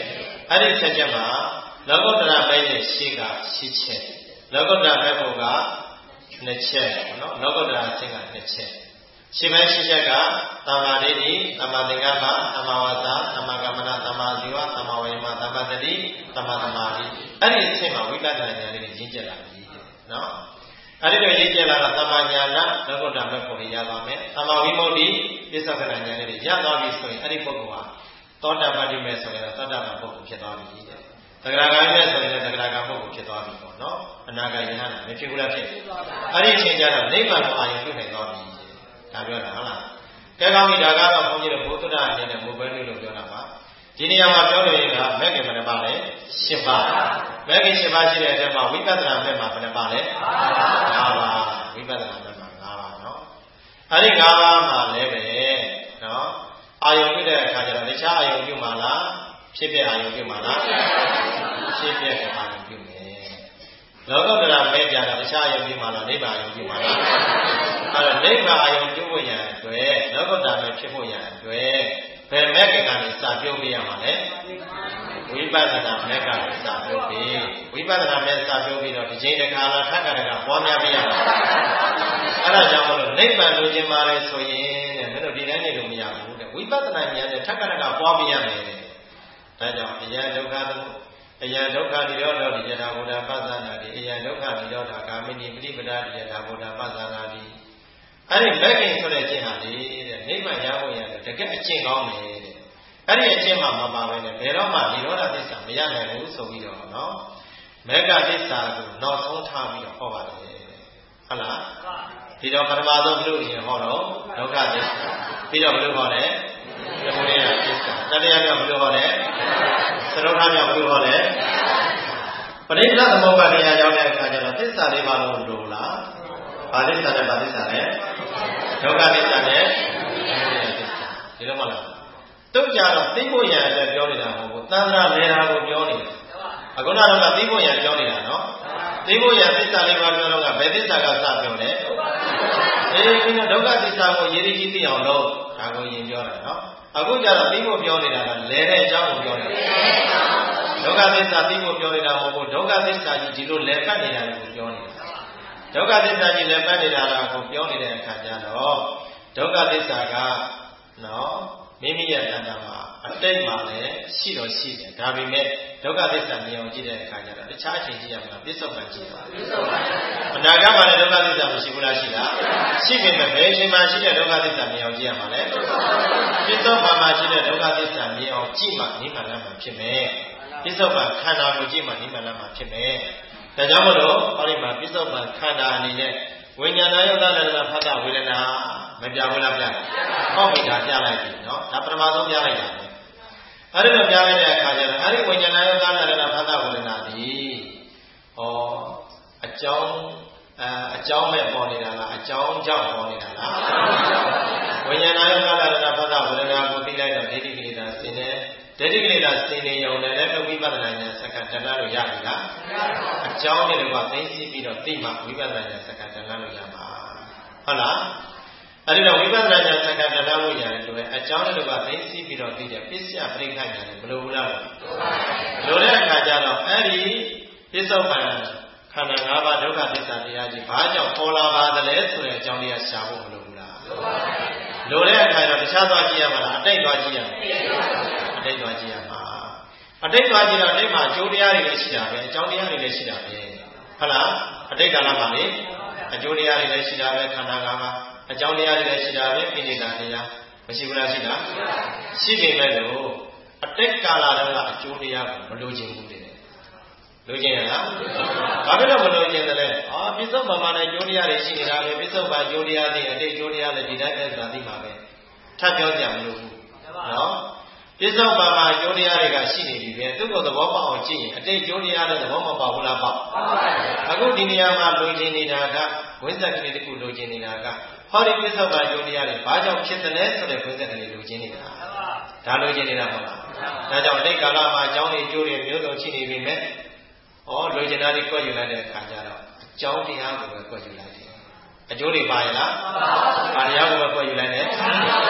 အဲ့ဒီချက်ချက်မှာလောကုတ္တရာမဲ့ရဲ့ရှိကရှိချက်လောကုတ္တရာမဲ့ဘုကနှစ်ချက်နော်လောကုတ္တရာအချင်းကနှစ်ချက်ရှိမဲ့ရှိချက်ကသမ္မာဒိဋ္ဌိသမ္မာသင်္ကပ္ပသမ္မာဝါစာသမ္မာကမ္မနာသမ္မာဇီဝသမ္မာဝိမာသမ္မာတတိသမ္မာသမာဓိအဲ့ဒီအချက်မှာဝိပဿနာဉာဏ်လေးကိုရင်းကျက်လာပြီနော်အဲ့ဒီလိုရင်းကျက်လာတော့သမ္မာဉာဏ်လောကုတ္တရာမဲ့ဘုကိုရသွားမယ်သမ္မာဝိမု ക്തി ပစ္စုပ္ပန်ဉာဏ်လေးရသွားပြီဆိုရင်အဲ့ဒီပုဂ္ဂိုလ်ဟာသောတာပတိမဲ့ဆိုရင်သောတာပန်ပုဂ္ဂိုလ်ဖြစ်သွားပြီတဲ့သဂရဂါမဲ့ဆိုရင်သဂရဂါပုဂ္ဂိုလ်ဖြစ်သွားပြီပေါ့နော်အနာဂါယဟနာမဖြစ်ဘူးလားဖြစ်အဲ့ဒီအချိန်ကျတော့နိဗ္ဗာန်ကိုအာရုံပြုနိုင်သွားပြီဒါပြောတာဟုတ်လားကဲကောင်းပြီဒါကတော့ဘုန်းကြီးတို့ဘုဒ္ဓအနေနဲ့မူပဲလို့ပြောတာပါဒီနေရာမှာပြောလို့ရတာမဲ့ခင်မနှပါလဲ၈ပါးမဲ့ခင်၈ပါးရှိတဲ့အထက်မှာဝိပဿနာမဲ့မှာဘယ်နှပါလဲ၅ပါးဝိပဿနာမဲ့မှာ၅ပါးနော်အဲ့ဒီ၅ပါးမှာလည်းပဲနော်အာယုံပြုတဲ့အခါကျတော့တခြားအာယုံပြုမှာလားဖြစ်ပြအာယုံပြုမှာလားဖြစ်ပြအာယုံပြုမယ်လောကုတ္တရာမဲ့ပြတာတခြားအာယုံပြုမှာလားနိဗ္ဗာန်အာယုံပြုမှာလားအဲ့တော့နိဗ္ဗာန်အာယုံပြုဖို့ရန်အတွက်လောကုတ္တရာမဲ့ဖြစ်ဖို့ရန်အတွက်ဘယ်မဲ့ကကနေစပြုတ်ပြရမှာလဲဝိပဿနာမဲ့ကနေစပြုတ်ပြီးဝိပဿနာမဲ့စပြုတ်ပြီးတော့ဒီချိန်တစ်ခါလာထပ်ကြတာပွားများပြရမှာအဲ့ဒါကြောင့်မလို့နိဗ္ဗာန်လိုချင်ပါလေဆိုရင်တဲ့မင်းတို့ဒီတိုင်းနေလို့မရဘူးတဲ့ဝိပဿနာဉာဏ်နဲ့ထပ်ကြတာပွားပြရမယ်တဲ့ဒါကြောင့်အယံဒုက္ခသမုအယံဒုက္ခនិရောဓတိယထာဘုဒ္ဓပသနာတိအယံဒုက္ခនិရောဓကာမိနိပฏิပဒါတိယထာဘုဒ္ဓပသနာတိအဲ့ဒီမဲ့ခင်ဆိုတဲ့ကျင့်ဟာလေတဲ့နိဗ္ဗာန်ရဖို့ရတယ်တကယ်အကျင့်ကောင်းတယ်တဲ့အဲ့ဒီအကျင့်မှမပါဘဲနဲ့ဘယ်တော့မှនិရောဓသစ္စာမရနိုင်ဘူးဆိုပြီးတော့နော်မေဃသစ္စာကိုနောက်ဆုံးထားပြီးတော့ဟောပါတယ်ဟုတ်လားဒီတော့ပထမဆုံးဘုလို့ရင်ဟောတော့ဒုက္ခသစ္စာပြီးတော့ဘုလို့ဟောတယ်သမုဒယသစ္စာတတိယကဘုလို့ဟောတယ်သရုပ်ထားမြောက်ဘုလို့ဟောတယ်ပရိစ္ဆေသမုပ္ပါဒ်တရားကြောင့်တဲ့အခါကျတော့သစ္စာလေးပါလုံးလို့လားဘာသစ္စာနဲ့ဘာသစ္စာလဲဒုက္ခသစ္စာနဲ့ဒီလိုမလားတုတ်ကြတော့သိဖို့ရန်အတွက်ပြောနေတာမဟုတ်ဘူးသန္တာလေတာကိုပြောနေတာအခုနကတော့သိဖို့ရန်ပြောနေတာနော်သိဖို့ရန်သစ္စာလေးပါပြောတော့ကဘယ်သစ္စာကစပြောလဲဒီကဒုက္ခသစ္စာကိုရည်ရည်ကြီးသိအောင်လုပ်ဒါကိုယင်ပြောတာနော်အခုကျတော့သိဖို့ပြောနေတာကလဲတဲ့အကြောင်းကိုပြောနေတာဒုက္ခသစ္စာသိဖို့ပြောနေတာမဟုတ်ဘူးဒုက္ခသစ္စာကြီးဒီလိုလဲပတ်နေတာကိုပြောနေတာဒုက္ခသစ္စာကြီးလည်းပတ်နေတာလားကိုပြောနေတဲ့အခါကျတော့ဒုက္ခသစ္စာကနော်မိမိရဲ့တဏ္ဍာမှာအတိတ်မှာလည်းရှိတော့ရှိတယ်ဒါပေမဲ့ဒုက္ခသစ္စာမြင်အောင်ကြည့်တဲ့အခါကျတော့တခြားအချိန်ကြည့်ရမှာပစ္စုပန်ကြည့်ပါအနာဂတ်မှာလည်းဒုက္ခသစ္စာမရှိဘူးလားရှိလားရှိပေမဲ့ဘယ်အချိန်မှာရှိတဲ့ဒုက္ခသစ္စာမြင်အောင်ကြည့်ရမှာလဲပစ္စုပန်မှာရှိတဲ့ဒုက္ခသစ္စာမြင်အောင်ကြည့်မှနိဗ္ဗာန်မှာဖြစ်မယ်ပစ္စုပန်ခန္ဓာကိုကြည့်မှနိဗ္ဗာန်မှာဖြစ်မယ်ဒါကြောင့်မလို့ဟောဒီမှာပစ္စုပန်ခန္ဓာအနေနဲ့ဝိညာဏယုတ်တလည်းဖတ်တာဝေဒနာမပြဘူးလားပြဟောပြီဒါပြလိုက်ပြီနော်ဒါပထမဆုံးပြလိုက်တာပဲအဲ့ဒီလိုပြလိုက်တဲ့အခါကျတော့အဲ့ဒီဝိညာဏယုတ်တလည်းဖတ်တာဝေဒနာဒီဟောအကြောင်းမဲ့ပေါ်နေတာလားအကြောင်းကြောင့်ပေါ်နေတာလားဝိညာဏယုတ်တလည်းဖတ်တာဝေဒနာကိုသိလိုက်တော့ဒိဋ္ဌိကိလေသာစင်တယ်ဒိဋ္ဌိကိလေသာစင်နေုံနဲ့လည်းဝိပဿနာဉာဏ်စက္ကန့်တဏှာလို့ရပြီလားအကြောင်းတွေကသိသိပြီးတော့သိမှဝိပဿနာဉာဏ်စက္ကန့်တဏှာလို့ရမှာဟုတ်လားအဲ့ဒီတော့ဝိပဿနာဉာဏ်စက္ကန့်တဏှာလို့ရတယ်လို့အကြောင်းတွေကသိသိပြီးတော့သိတဲ့ပစ္စယပရိက္ခဉာဏ်နဲ့ဘယ်လိုဘူးလားလို့တဲ့အခါကျတော့အဲ့ဒီပစ္စုပန်ခန္ဓာ၅ပါးဒုက္ခသစ္စာတရားကြီးဘာကြောင့်ပေါ်လာပါသလဲဆိုတဲ့အကြောင်းတရားရှာဖို့မလိုဘူးလားလိုတဲ့အခါကျတော့တခြားသွားကြည့်ရမှာလားအတိတ်သွားကြည့်ရမှာအတိတ်သွားကြည့်ရမှာအတိတ်သွားကြည့်တော့အတိတ်မှာအကျိုးတရားတွေလည်းရှိတာပဲအကြောင်းတရားတွေလည်းရှိတာပဲဟုတ်လားအတိတ်ကာလမှာလေအကျိုးတရားတွေလည်းရှိတာပဲခန္ဓာ၅ပါးအကြောင်းတရားတွေလည်းရှိတာပဲပိဋိဒါတရားမရှိဘူးလားရှိတာရှိပေမဲ့လို့အတိတ်ကာလတုန်းကအကျိုးတရားကိုမလိုချင်ဘူးတဲ့လိုချင်ရလားဘာဖြစ်လို့မလိုချင်တယ်လဲပစ္စုပန်မှာလည်းကျိုးတရားတွေရှိနေတာပဲပစ္စုပန်ကျိုးတရားတွေအတိတ်ကျိုးတရားလည်းဒီတိုင်းပဲဆိုတာသိမှာပဲထပ်ပြောကြမလို့ဘူးနော်ပစ္စုပန်မှာကျိုးတရားတွေကရှိနေပြီပဲသူ့ကိုသဘောပေါက်အောင်ကြည့်ရင်အတိတ်ကျိုးတရားလည်းသဘောမပေါက်ဘူးလားပေါက်အခုဒီနေရာမှာလိုချင်နေတာကဝိဇ္ဇကလေးတစ်ခုလိုချင်နေတာကဟောဒီပစ္စုပန်ကျိုးတရားတွေဘာကြောင့်ဖြစ်တယ်လဲဆိုတဲ့ဝိဇ္ဇကလေးလိုချင်နေတာဒါလိုချင်နေတာမဟုတ်လားဒါကြောင့်အတိတ်ကာလမှာအကြောင်းတွေကျိုးတွေမျိုးစုံရှိနေပြီမဲ့လိုချင်တာတွေကွက်ယူလိုက်တဲ့အခါကျတော့အကြောင်းတရားကိုပဲကွက်ယူလိုက်တယ်အကျိုးတွေပါရလားဘာတရားကိုပဲကွက်ယူလိုက်တယ်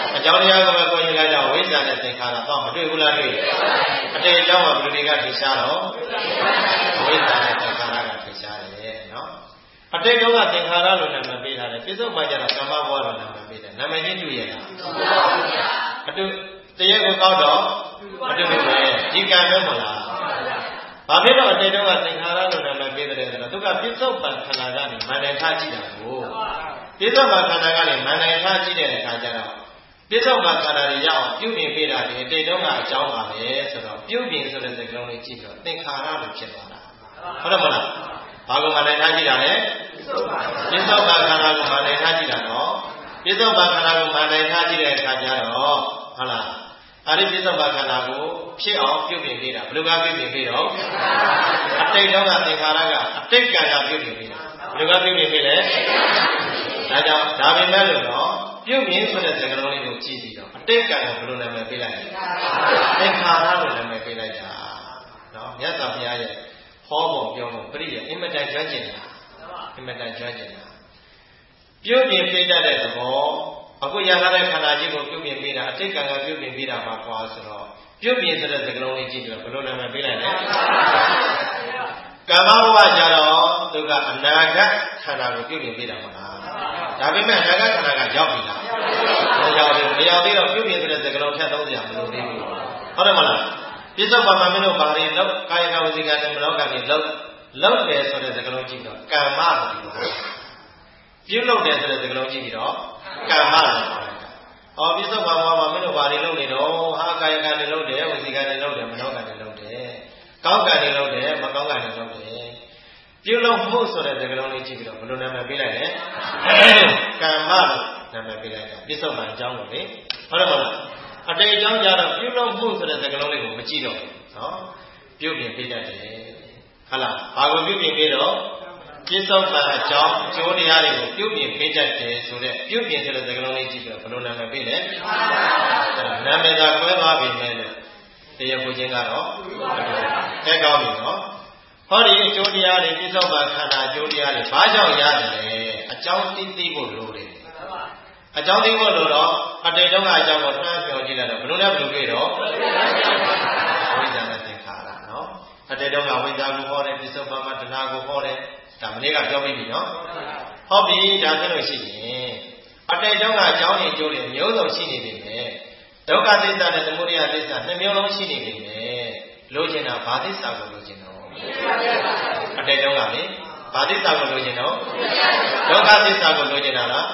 အကြောင်းတရားကပဲကိုယ်ယူလိုက်တော့ဝိဇ္ဇာနဲ့သင်္ခါရတော့မတွေ့ဘူးလားတွေ့အတေအကြောင်းကဘယ်လိုတွေကထင်ရှားတော့ဝိဇ္ဇာနဲ့သင်္ခါရကထင်ရှားတယ်နော်အတေတုံးကသင်္ခါရလို့နာမည်ပေးထားတယ်ပြစ္ဆုတ်ပါကြတော့ကမ္မဘဝလို့နာမည်ပေးတယ်နာမည်ချင်းတူရဲ့လားအတူတရက်ကိုကောက်တော့အတူတူပဲဒီကံပဲမဟုတ်လားဘာဖြစ်လို့အတေတုံးကသင်္ခါရလို့နာမည်ပေးတယ်ဆိုတော့သူကပြစ္ဆုတ်ပံခန္ဓာကနေမန္တန်ထားကြည့်တာကိုပြစ္ဆုတ်ပံခန္ဓာကနေမန္တန်ထားကြည့်တဲ့အခါကျတော့ပြစ္ဆုတ်ပံခန္ဓာတွေရအောင်ပြုပြင်ပေးတာဒီအတေတုံးကအကြောင်းပါပဲဆိုတော့ပြုပြင်ဆိုတဲ့စကားလုံးလေးကြည့်တော့သင်္ခါရလို့ဖြစ်သွားတာဟုတ်တယ်မလားဘာကိုမန္တန်ထားကြည့်တာလဲပြစ္ဆုတ်ပံခန္ဓာကိုမန္တန်ထားကြည့်တာနော်ပြစ္ဆုတ်ပံခန္ဓာကိုမန္တန်ထားကြည့်တဲ့အခါကျတော့ဟုတ်လားအဲ့ဒီပြစ္ဆုတ်ပံခန္ဓာကိုဖြစ်အောင်ပြုပြင်ပေးတာဘယ်လိုကပြုပြင်ပေးတော့အတိတ်တုန်းကသင်္ခါရကအတိတ်ကံကပြုပြင်ပေးတာဘယ်လိုကပြုပြင်ပေးလဲဒါကြောင့်ဒါပေမဲ့လို့တော့ပြုပြင်ဆိုတဲ့စကားလုံးလေးကိုကြည့်ပြီးတော့အတိတ်ကံကိုဘယ်လိုနာမည်ပေးလိုက်လဲသင်္ခါရလို့နာမည်ပေးလိုက်တာနော်မြတ်စွာဘုရားရဲ့ဟောပုံပြောပုံပရိယေအင်မတန်ကျွမ်းကျင်တာအင်မတန်ကျွမ်းကျင်တာပြုပြင်ပေးတတ်တဲ့သဘောအခုရထားတဲ့ခန္ဓာကြီးကိုပြုပြင်ပေးတာအတိတ်ကံကပြုပြင်ပေးတာပါကွာဆိုတော့ပြုပြင်ဆိုတဲ့စကားလုံးလေးကြည့်ပြီးတော့ဘယ်လိုနာမည်ပေးလိုက်လဲကမ္မဘဝကြတော့သူကအနာဂတ်ခန္ဓာကိုပြုပြင်ပေးတာမလားဒါပေမဲ့အနာဂတ်ခန္ဓာကရောက်ပြီလားမရောက်သေးဘူးမရောက်သေးတော့ပြုပြင်ဆိုတဲ့စကားလုံးဖြတ်သုံးစရာမလိုသေးဘူးဟုတ်တယ်မလားပြစ္ဆုတ်ပါမမင်းတို့ဘာတွေလောက်ကာယကဝစီကတမလောကတွေလောက်တယ်ဆိုတဲ့စကားလုံးကြည့်တော့ကမ္မလို့ပြုလုပ်တယ်ဆိုတဲ့စကားလုံးကြည့်ပြီးတော့ကမ္မလို့ခေါ်လိုက်တာ။အော်ပြစ္ဆုတ်ပါမမင်းတို့ဘာတွေလုပ်နေတော့ဟာကာယကတွေလုပ်တယ်ဝစီကတွေလုပ်တယ်မလောကတွေလုပ်တယ်ကောင်းကံတွေလုပ်တယ်မကောင်းကံတွေလုပ်တယ်ပြုလုပ်မှုဆိုတဲ့စကားလုံးလေးကြည့်ပြီးတော့ဘယ်လိုနာမည်ပေးလိုက်လဲကမ္မလို့နာမည်ပေးလိုက်တာပြစ္ဆုတ်ပါအကြောင်းလို့လေဟုတ်တယ်မလားအတိတ်အကြောင်းကြတော့ပြုလုပ်မှုဆိုတဲ့စကားလုံးလေးကိုမကြည့်တော့ဘူးနော်ပြုပြင်ပေးတတ်တယ်ဟုတ်လားဘာကိုပြုပြင်ပေးတော့ပြစ္ဆုတ်ပံအကြောင်းအကျိုးတရားတွေကိုပြုပြင်ပေးတတ်တယ်ဆိုတဲ့ပြုပြင်ဆိုတဲ့စကားလုံးလေးကြည့်ပြီးတော့ဘယ်လိုနာမည်ပေးလဲနာမည်သာကွဲသွားပြီမဲ့လို့တရားကိုချင်းကတော့အဲကောင်းပြီနော်ဟောဒီအကျိုးတရားတွေပြစ္ဆုတ်ပံခန္ဓာအကျိုးတရားတွေဘာကြောင့်ရတယ်လဲအကြောင်းသိဖို့လိုတယ်အကြောင်းသိဖို့လိုတော့အတိတ်တုန်းကအကြောင်းကိုနှမ်းပြောကြည့်လိုက်တော့ဘယ်လိုလဲဘယ်လိုတွေ့တော့ဝိဇ္ဇာနဲ့သင်္ခါရနော်အတိတ်တုန်းကဝိဇ္ဇာကိုဟောတယ်ပြစ္ဆုတ်ပံမှာတဏှာကိုဟောတယ်ဒါမနေ့ကပြောပြီးပြီနော်ဟုတ်ပြီဒါဆိုလို့ရှိရင်အတိတ်တုန်းကအကြောင်းတွေအကျိုးတွေမျိုးစုံရှိနေပြီပဲဒုက္ခသစ္စာနဲ့သမုဒယသစ္စာနှစ်မျိုးလုံးရှိနေပြီပဲလိုချင်တာဘာသစ္စာကိုလိုချင်တော့အတိတ်တုန်းကလေဘာသစ္စာကိုလိုချင်တော့ဒုက္ခသစ္စာကိုလိုချင်တာလား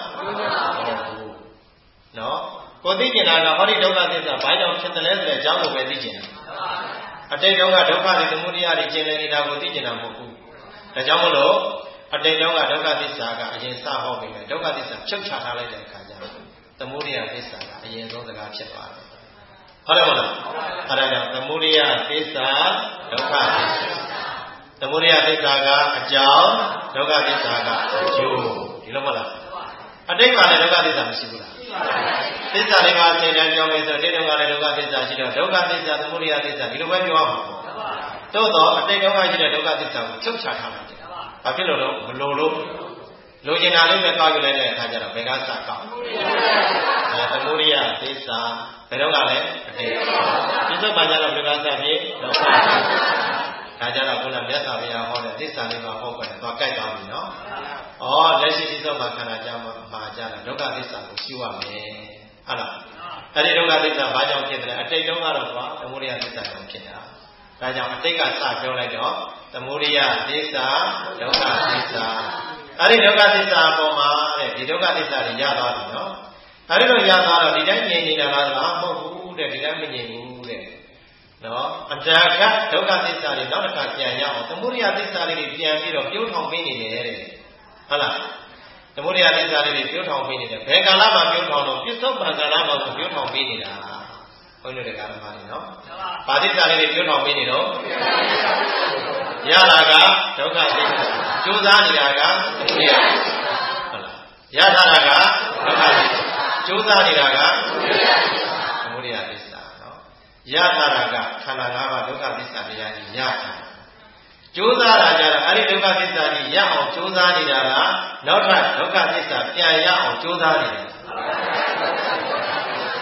နော်ကိုသိကျင်တာကဟောဒီဒုက္ခသစ္စာဘာကြောင့်ဖြစ်တယ်လဲဆိုတဲ့အကြောင်းကိုပဲသိကျင်တာအတိတ်တုန်းကဒုက္ခတွေသမုဒယတွေကျင်လည်နေတာကိုသိကျင်တာမဟုတ်ဘူးဒါကြောင့်မလို့အတိတ်တုန်းကဒုက္ခသစ္စာကအရင်စဟောပြီးမယ်ဒုက္ခသစ္စာဖြုတ်ချထားလိုက်တဲ့အခါကျတော့သမုဒယသစ္စာကအရင်ဆုံးစကားဖြစ်သွားတယ်ဟုတ်တယ်မလားအဲဒါကြောင့်သမုဒယသစ္စာဒုက္ခသစ္စာသမုဒယသစ္စာကအကြောင်းဒုက္ခသစ္စာကအကျိုးဒီလိုမဟုတ်လားအတိတ်ကလည်းဒုက္ခသစ္စာမရှိဘူးလားသစ္စာလေးပါးသင်တန်းပြောမယ်ဆိုအတိတ်ကလည်းဒုက္ခသစ္စာရှိတော့ဒုက္ခသစ္စာသမုဒယသစ္စာဒီလိုပဲပြောရမှာသို့တော့အတိတ်ကရှိတဲ့ဒုက္ခသစ္စာကိုချုပ်ချထားလိုက်တယ်ဘာဖြစ်လို့လဲမလို့လိုချင်တာလေးပဲကောက်ယူလိုက်တဲ့အခါကျတော့ဘယ်ကစကောက်သမုဒယသစ္စာဘယ်တော့ကလဲအတိတ်ပြစ္ဆုတ်ပံကြတော့ဘယ်ကစဖြစ်ဒုက္ခဒါကြတော့ခုနမြတ်စွာဘုရားဟောတဲ့သစ္စာလေးပါဟောပါတယ်သွားကြိုက်သွားပြီနော်ဩလက်ရှိပြစ္ဆုတ်ပံခန္ဓာကြမှာကြတာဒုက္ခသစ္စာကိုရှင်းရမယ်ဟုတ်လားအဲ့ဒီဒုက္ခသစ္စာဘာကြောင့်ဖြစ်တယ်အတိတ်တုန်းကတော့ကွာသမုဒယသစ္စာကြောင့်ဖြစ်တာဒါကြောင့်အတိတ်ကစပြောလိုက်တော့သမုဒယသစ္စာဒုက္ခသစ္စာအဲ့ဒီဒုက္ခသစ္စာအပေါ်မှာဒီဒုက္ခသစ္စာတွေရသွားပြီနော်အဲ့ဒီလိုရသွားတော့ဒီတိုင်းငြိမ်နေတာလားမဟုတ်ဘူးတဲ့ဒီတိုင်းမငြိမ်ဘူးတဲ့နော်အတ္တကဒုက္ခသစ္စာတွေနောက်တစ်ခါပြန်ရအောင်သမုဒယသစ္စာလေးတွေပြန်ပြီးတော့ပြုထောင်ပေးနေတယ်တဲ့ဟုတ်လားသမုဒယသစ္စာလေးတွေပြုထောင်ပေးနေတယ်ဘယ်ကာလမှာပြုထောင်တော့ပြစ္ဆုတ်ပံကာလမှာပြုထောင်ပေးနေတာဘုန်းကြီးတို့တရားဓမ္မတွေနော်ဘာသစ္စာလေးတွေပြုထောင်ပေးနေတော့ရတာကဒုက္ခသစ္စာကြိုးစားနေတာကသမုဒယဟုတ်လားရတာကဒုက္ခသစ္စာကြိုးစားနေတာကသမုဒယသစ္စာနော်ရတာကခန္ဓာ၅ပါးဒုက္ခသစ္စာတရားကြီးရတာကြိုးစားတာကြတော့အဲ့ဒီဒုက္ခသစ္စာကြီးရအောင်ကြိုးစားနေတာကနောက်ထပ်ဒုက္ခသစ္စာပြန်ရအောင်ကြိုးစားနေတာ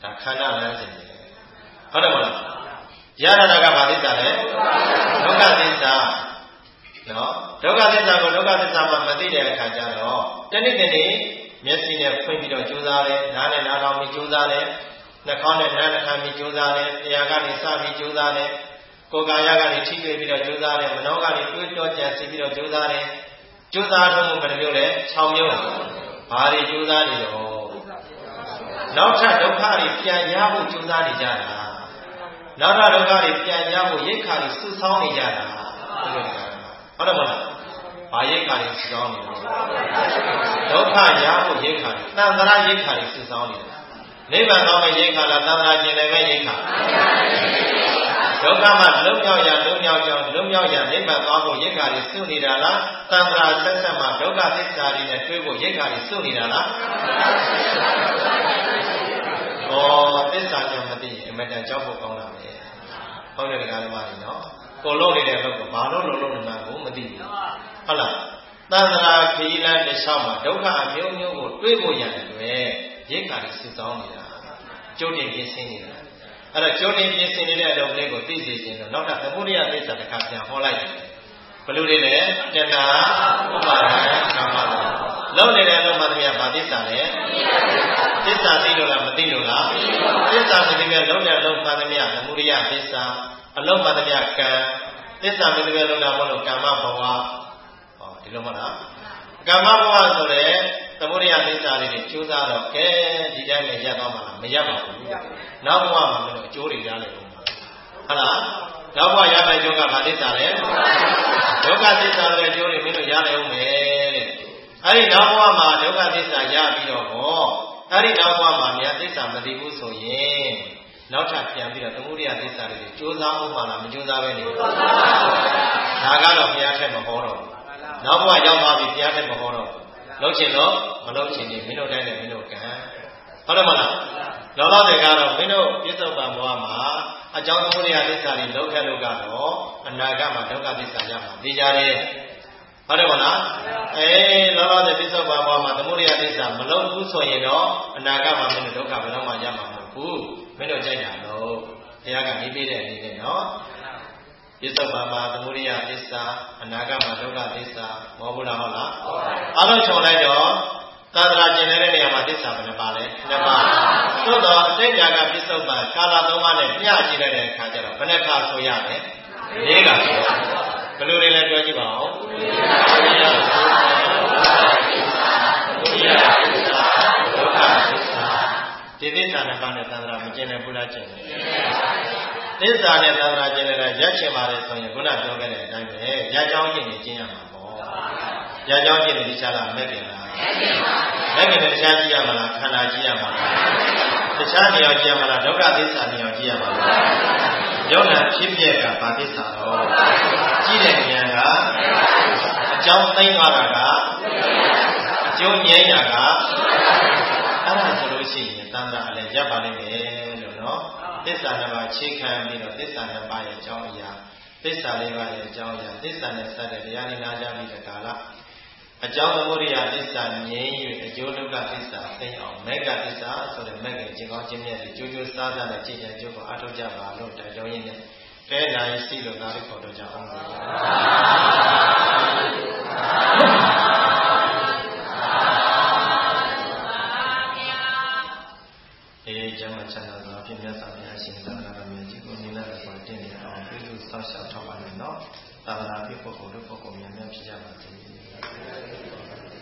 ဒါခန္ဓာလမ်းစဉ်ဟုတ်တယ်မလားရတာကဘာသစ္စာလဲဒုက္ခသစ္စာနော်ဒုက္ခသစ္စာကိုဒုက္ခသစ္စာမှမသိတဲ့အခါကျတော့တနေ့မျက်စိနဲ့ဖွင့်ပြီးတော့ကြိုးစားတယ်နားနဲ့နားထောင်ပြီးကြိုးစားတယ်နှာခေါင်းနဲ့နားနှာခမ်းပြီးကြိုးစားတယ်တရားကနေစပြီးကြိုးစားတယ်ကိုယ်ကာယကနေထိတွေ့ပြီးတော့ကြိုးစားတယ်မနောကနေတွေးတောကြံစီပြီးတော့ကြိုးစားတယ်ကြိုးစားထုံးမှုဘယ်လိုမျိုးလဲ6မျိုးဘာတွေကြိုးစားနေတော့နောက်ထပ်ဒုက္ခတွေပြန်ရဖို့ကြိုးစားနေကြတာနောက်ထပ်ဒုက္ခတွေပြန်ရဖို့ရိက္ခာတွေစုဆောင်းနေကြတာဟုတ်တယ်မလားဘာရိက္ခာတွေစုဆောင်းနေလဲဒုက္ခရဖို့ရိက္ခာတွေသံဃာရိက္ခာတွေစုဆောင်းနေတာနိဗ္ဗာန်သောမဲ့ရိက္ခာလားသံဃာကျင်လည်းပဲရိက္ခာဒုက္ခမှလွတ်မြောက်ရလွတ်မြောက်ကြောင်းလွတ်မြောက်ရနိဗ္ဗာန်သွားဖို့ရိက္ခာတွေစုနေတာလားသံဃာဆက်ဆက်မှဒုက္ခသစ္စာတွေနဲ့တွေ့ဖို့ရိက္ခာတွေစုနေတာလားသစ္စာကြောင့်မသိရင်အမတန်ကြောက်ဖို့ကောင်းတာပဲဟုတ်တယ်တရားဓမ္မတွေနော်ကိုလုံးနေတဲ့ဘက်ကဘာလို့လုံးနေမှကိုမသိဘူးဟုတ်လားသံဃာခရီးလမ်းတစ်လျှောက်မှာဒုက္ခအမျိုးမျိုးကိုတွေးဖို့ရတယ်တွေ့ရိက္ခာတွေစုဆောင်းနေတာကြိုးတင်ပြင်ဆင်နေတာအဲ့တော့ကြိုးတင်ပြင်ဆင်နေတဲ့အလုပ်လေးကိုသိစေခြင်းတော့နောက်တာသမုဒိယသစ္စာတစ်ခါပြန်ဟောလိုက်တယ်ဘယ်လိုလဲတဏှာဥပါဒံကာမလုံးနေတဲ့အလုပ်မှတည်းကဘာသစ္စာလဲသစ္စာသိလို့လားမသိလို့လားသစ္စာသိတဲ့လုံးတဲ့အလုပ်မှတည်းကသမုဒိယသစ္စာအလုံးမှတည်းကကံသစ္စာမသိတဲ့လုံးတာမဟုတ်လို့ကာမဘဝဒီလိုမဟုတ်လားကာမဘဝဆိုတဲ့သမုဒိယသစ္စာလေးတွေကျိုးစားတော့ကဲဒီတိုင်းနဲ့ရပ်သွားမှာလားမရပ်ပါဘူးနောက်ဘဝမှာမလို့အကျိုးတွေရလိမ့်မယ်ဟုတ်လားနောက်ဘဝရမယ့်အကျိုးကဘာသစ္စာလဲဒုက္ခသစ္စာရဲ့အကျိုးတွေမင်းတို့ရနိုင်ဦးမယ်တဲ့အဲဒီနောက်ဘဝမှာဒုက္ခသစ္စာရပြီးတော့ဟောအဲဒီနောက်ဘဝမှာများသစ္စာမသိဘူးဆိုရင်နောက်ထပ်ပြန်ပြီးတော့သမုဒိယသစ္စာတွေကျိုးစားဦးမှာလားမကျိုးစားပဲနေဘူးဒါကတော့ဘုရားထက်မဟောတော့ဘူးနောက်ဘဝရောက်သွားပြီဘုရားထက်မဟောတော့ဘူးလုပ်ချင်တော့မလုပ်ချင်ရင်မင်းတို့တိုင်းနဲ့မင်းတို့ကံဟုတ်တယ်မလားလောလောဆယ်ကတော့မင်းတို့ပြစ္ဆုတ်ပံဘဝမှာအကြောင်းသမုဒိယသစ္စာတွေလောက်ခဲ့လို့ကတော့အနာဂတ်မှာဒုက္ခသစ္စာရမှာသိကြတယ်ဟုတ်တယ်မလားလောလောဆယ်ပြစ္ဆုတ်ပံဘဝမှာသမုဒိယသစ္စာမလောက်ဘူးဆိုရင်တော့အနာဂတ်မှာမင်းတို့ဒုက္ခဘယ်တော့မှရမှာမဟုတ်ဘူးမင်းတို့ကြိုက်တာတော့ဘုရားကနေပေးတဲ့အနေနဲ့နော်ပြစ္ဆုတ်ပံမှာသမုဒိယသစ္စာအနာဂတ်မှာဒုက္ခသစ္စာမဟုတ်ဘူးလားဟုတ်လားအားလုံးခြုံလိုက်တော့သာသနာကျင်တဲ့နေရာမှာသစ္စာဘယ်နှပါလဲနှစ်ပါးသို့တော့အသိဉာဏ်ကပြစ္ဆုတ်ပံကာလသုံးပါးနဲ့မျှကြည့်လိုက်တဲ့အခါကျတော့ဘယ်နှခါဆိုရလဲ၄ခါဆိုရဘယ်လိုလဲပြောကြည့်ပါဦးသမုဒိယသစ္စာဒုက္ခသစ္စာဒီသစ္စာနှစ်ပါးနဲ့သာသနာမကျင်တဲ့ဘုရားကျင့်တယ်သစ္စာနဲ့သာသနာကျင့်တဲ့ရက်ချင်ပါတယ်ဆိုရင်ခုနပြောခဲ့တဲ့အတိုင်းပဲရကြောင်းကျင့်နေကျင့်ရမှာပေါ့ရကြောင်းကျင့်နေတခြားလားမဲ့ခင်လားမဲ့ခင်နဲ့တခြားကြည့်ရမှာလားခန္ဓာကြည့်ရမှာလားတခြားနေရာကြည့်ရမှာလားဒုက္ခသစ္စာနေရာကြည့်ရမှာလားယုံနာဖြစ်ပြက်ကဘာသစ္စာတော့ကြည့်တဲ့ဉာဏ်ကအကြောင်းသိမ်းသွားတာကအကျိုးငြိမ်းတာကအဲ့ဒါဆိုလို့ရှိရင်တန်တာအလည်းရပ်ပါလိမ့်မယ်လို့နော်သစ္စာနှစ်ပါးခြေခံပြီးတော့သစ္စာနှစ်ပါးရဲ့အကြောင်းအရာသစ္စာလေးပါးရဲ့အကြောင်းအရာသစ္စာနဲ့စတဲ့တရားနဲ့နာကြပြီးတဲ့ကာလအကြောင်းသမုဒိယသစ္စာငြိမ်း၍အကျိုးဒုက္ခသစ္စာသိအောင်မေဃသစ္စာဆိုတဲ့မေဃကျင့်ကောင်းခြင်းမြတ်တွေကြိုးကြိုးစားစားနဲ့ကြည်ကြံကြိုးကိုအထောက်ကြပါလို့တိုက်တွန်းရင်းနဲ့တဲနိုင်စီလို့သာလေးခေါ်တော့ကြအောင်ပါကျမ်းချမ်းသာစွာဖြင့်မြတ်စွာဘုရားရှင်သာသနာတော်မြတ်ကြီးကိုနိလတ်စွာတည်နေအောင်ပြုစုဆောက်ရှောက်ထောက်ပါမယ်နော်သာသနာ့ပုဂ္ဂိုလ်တို့ပုဂ္ဂိုလ်များများဖြစ်ကြပါစေ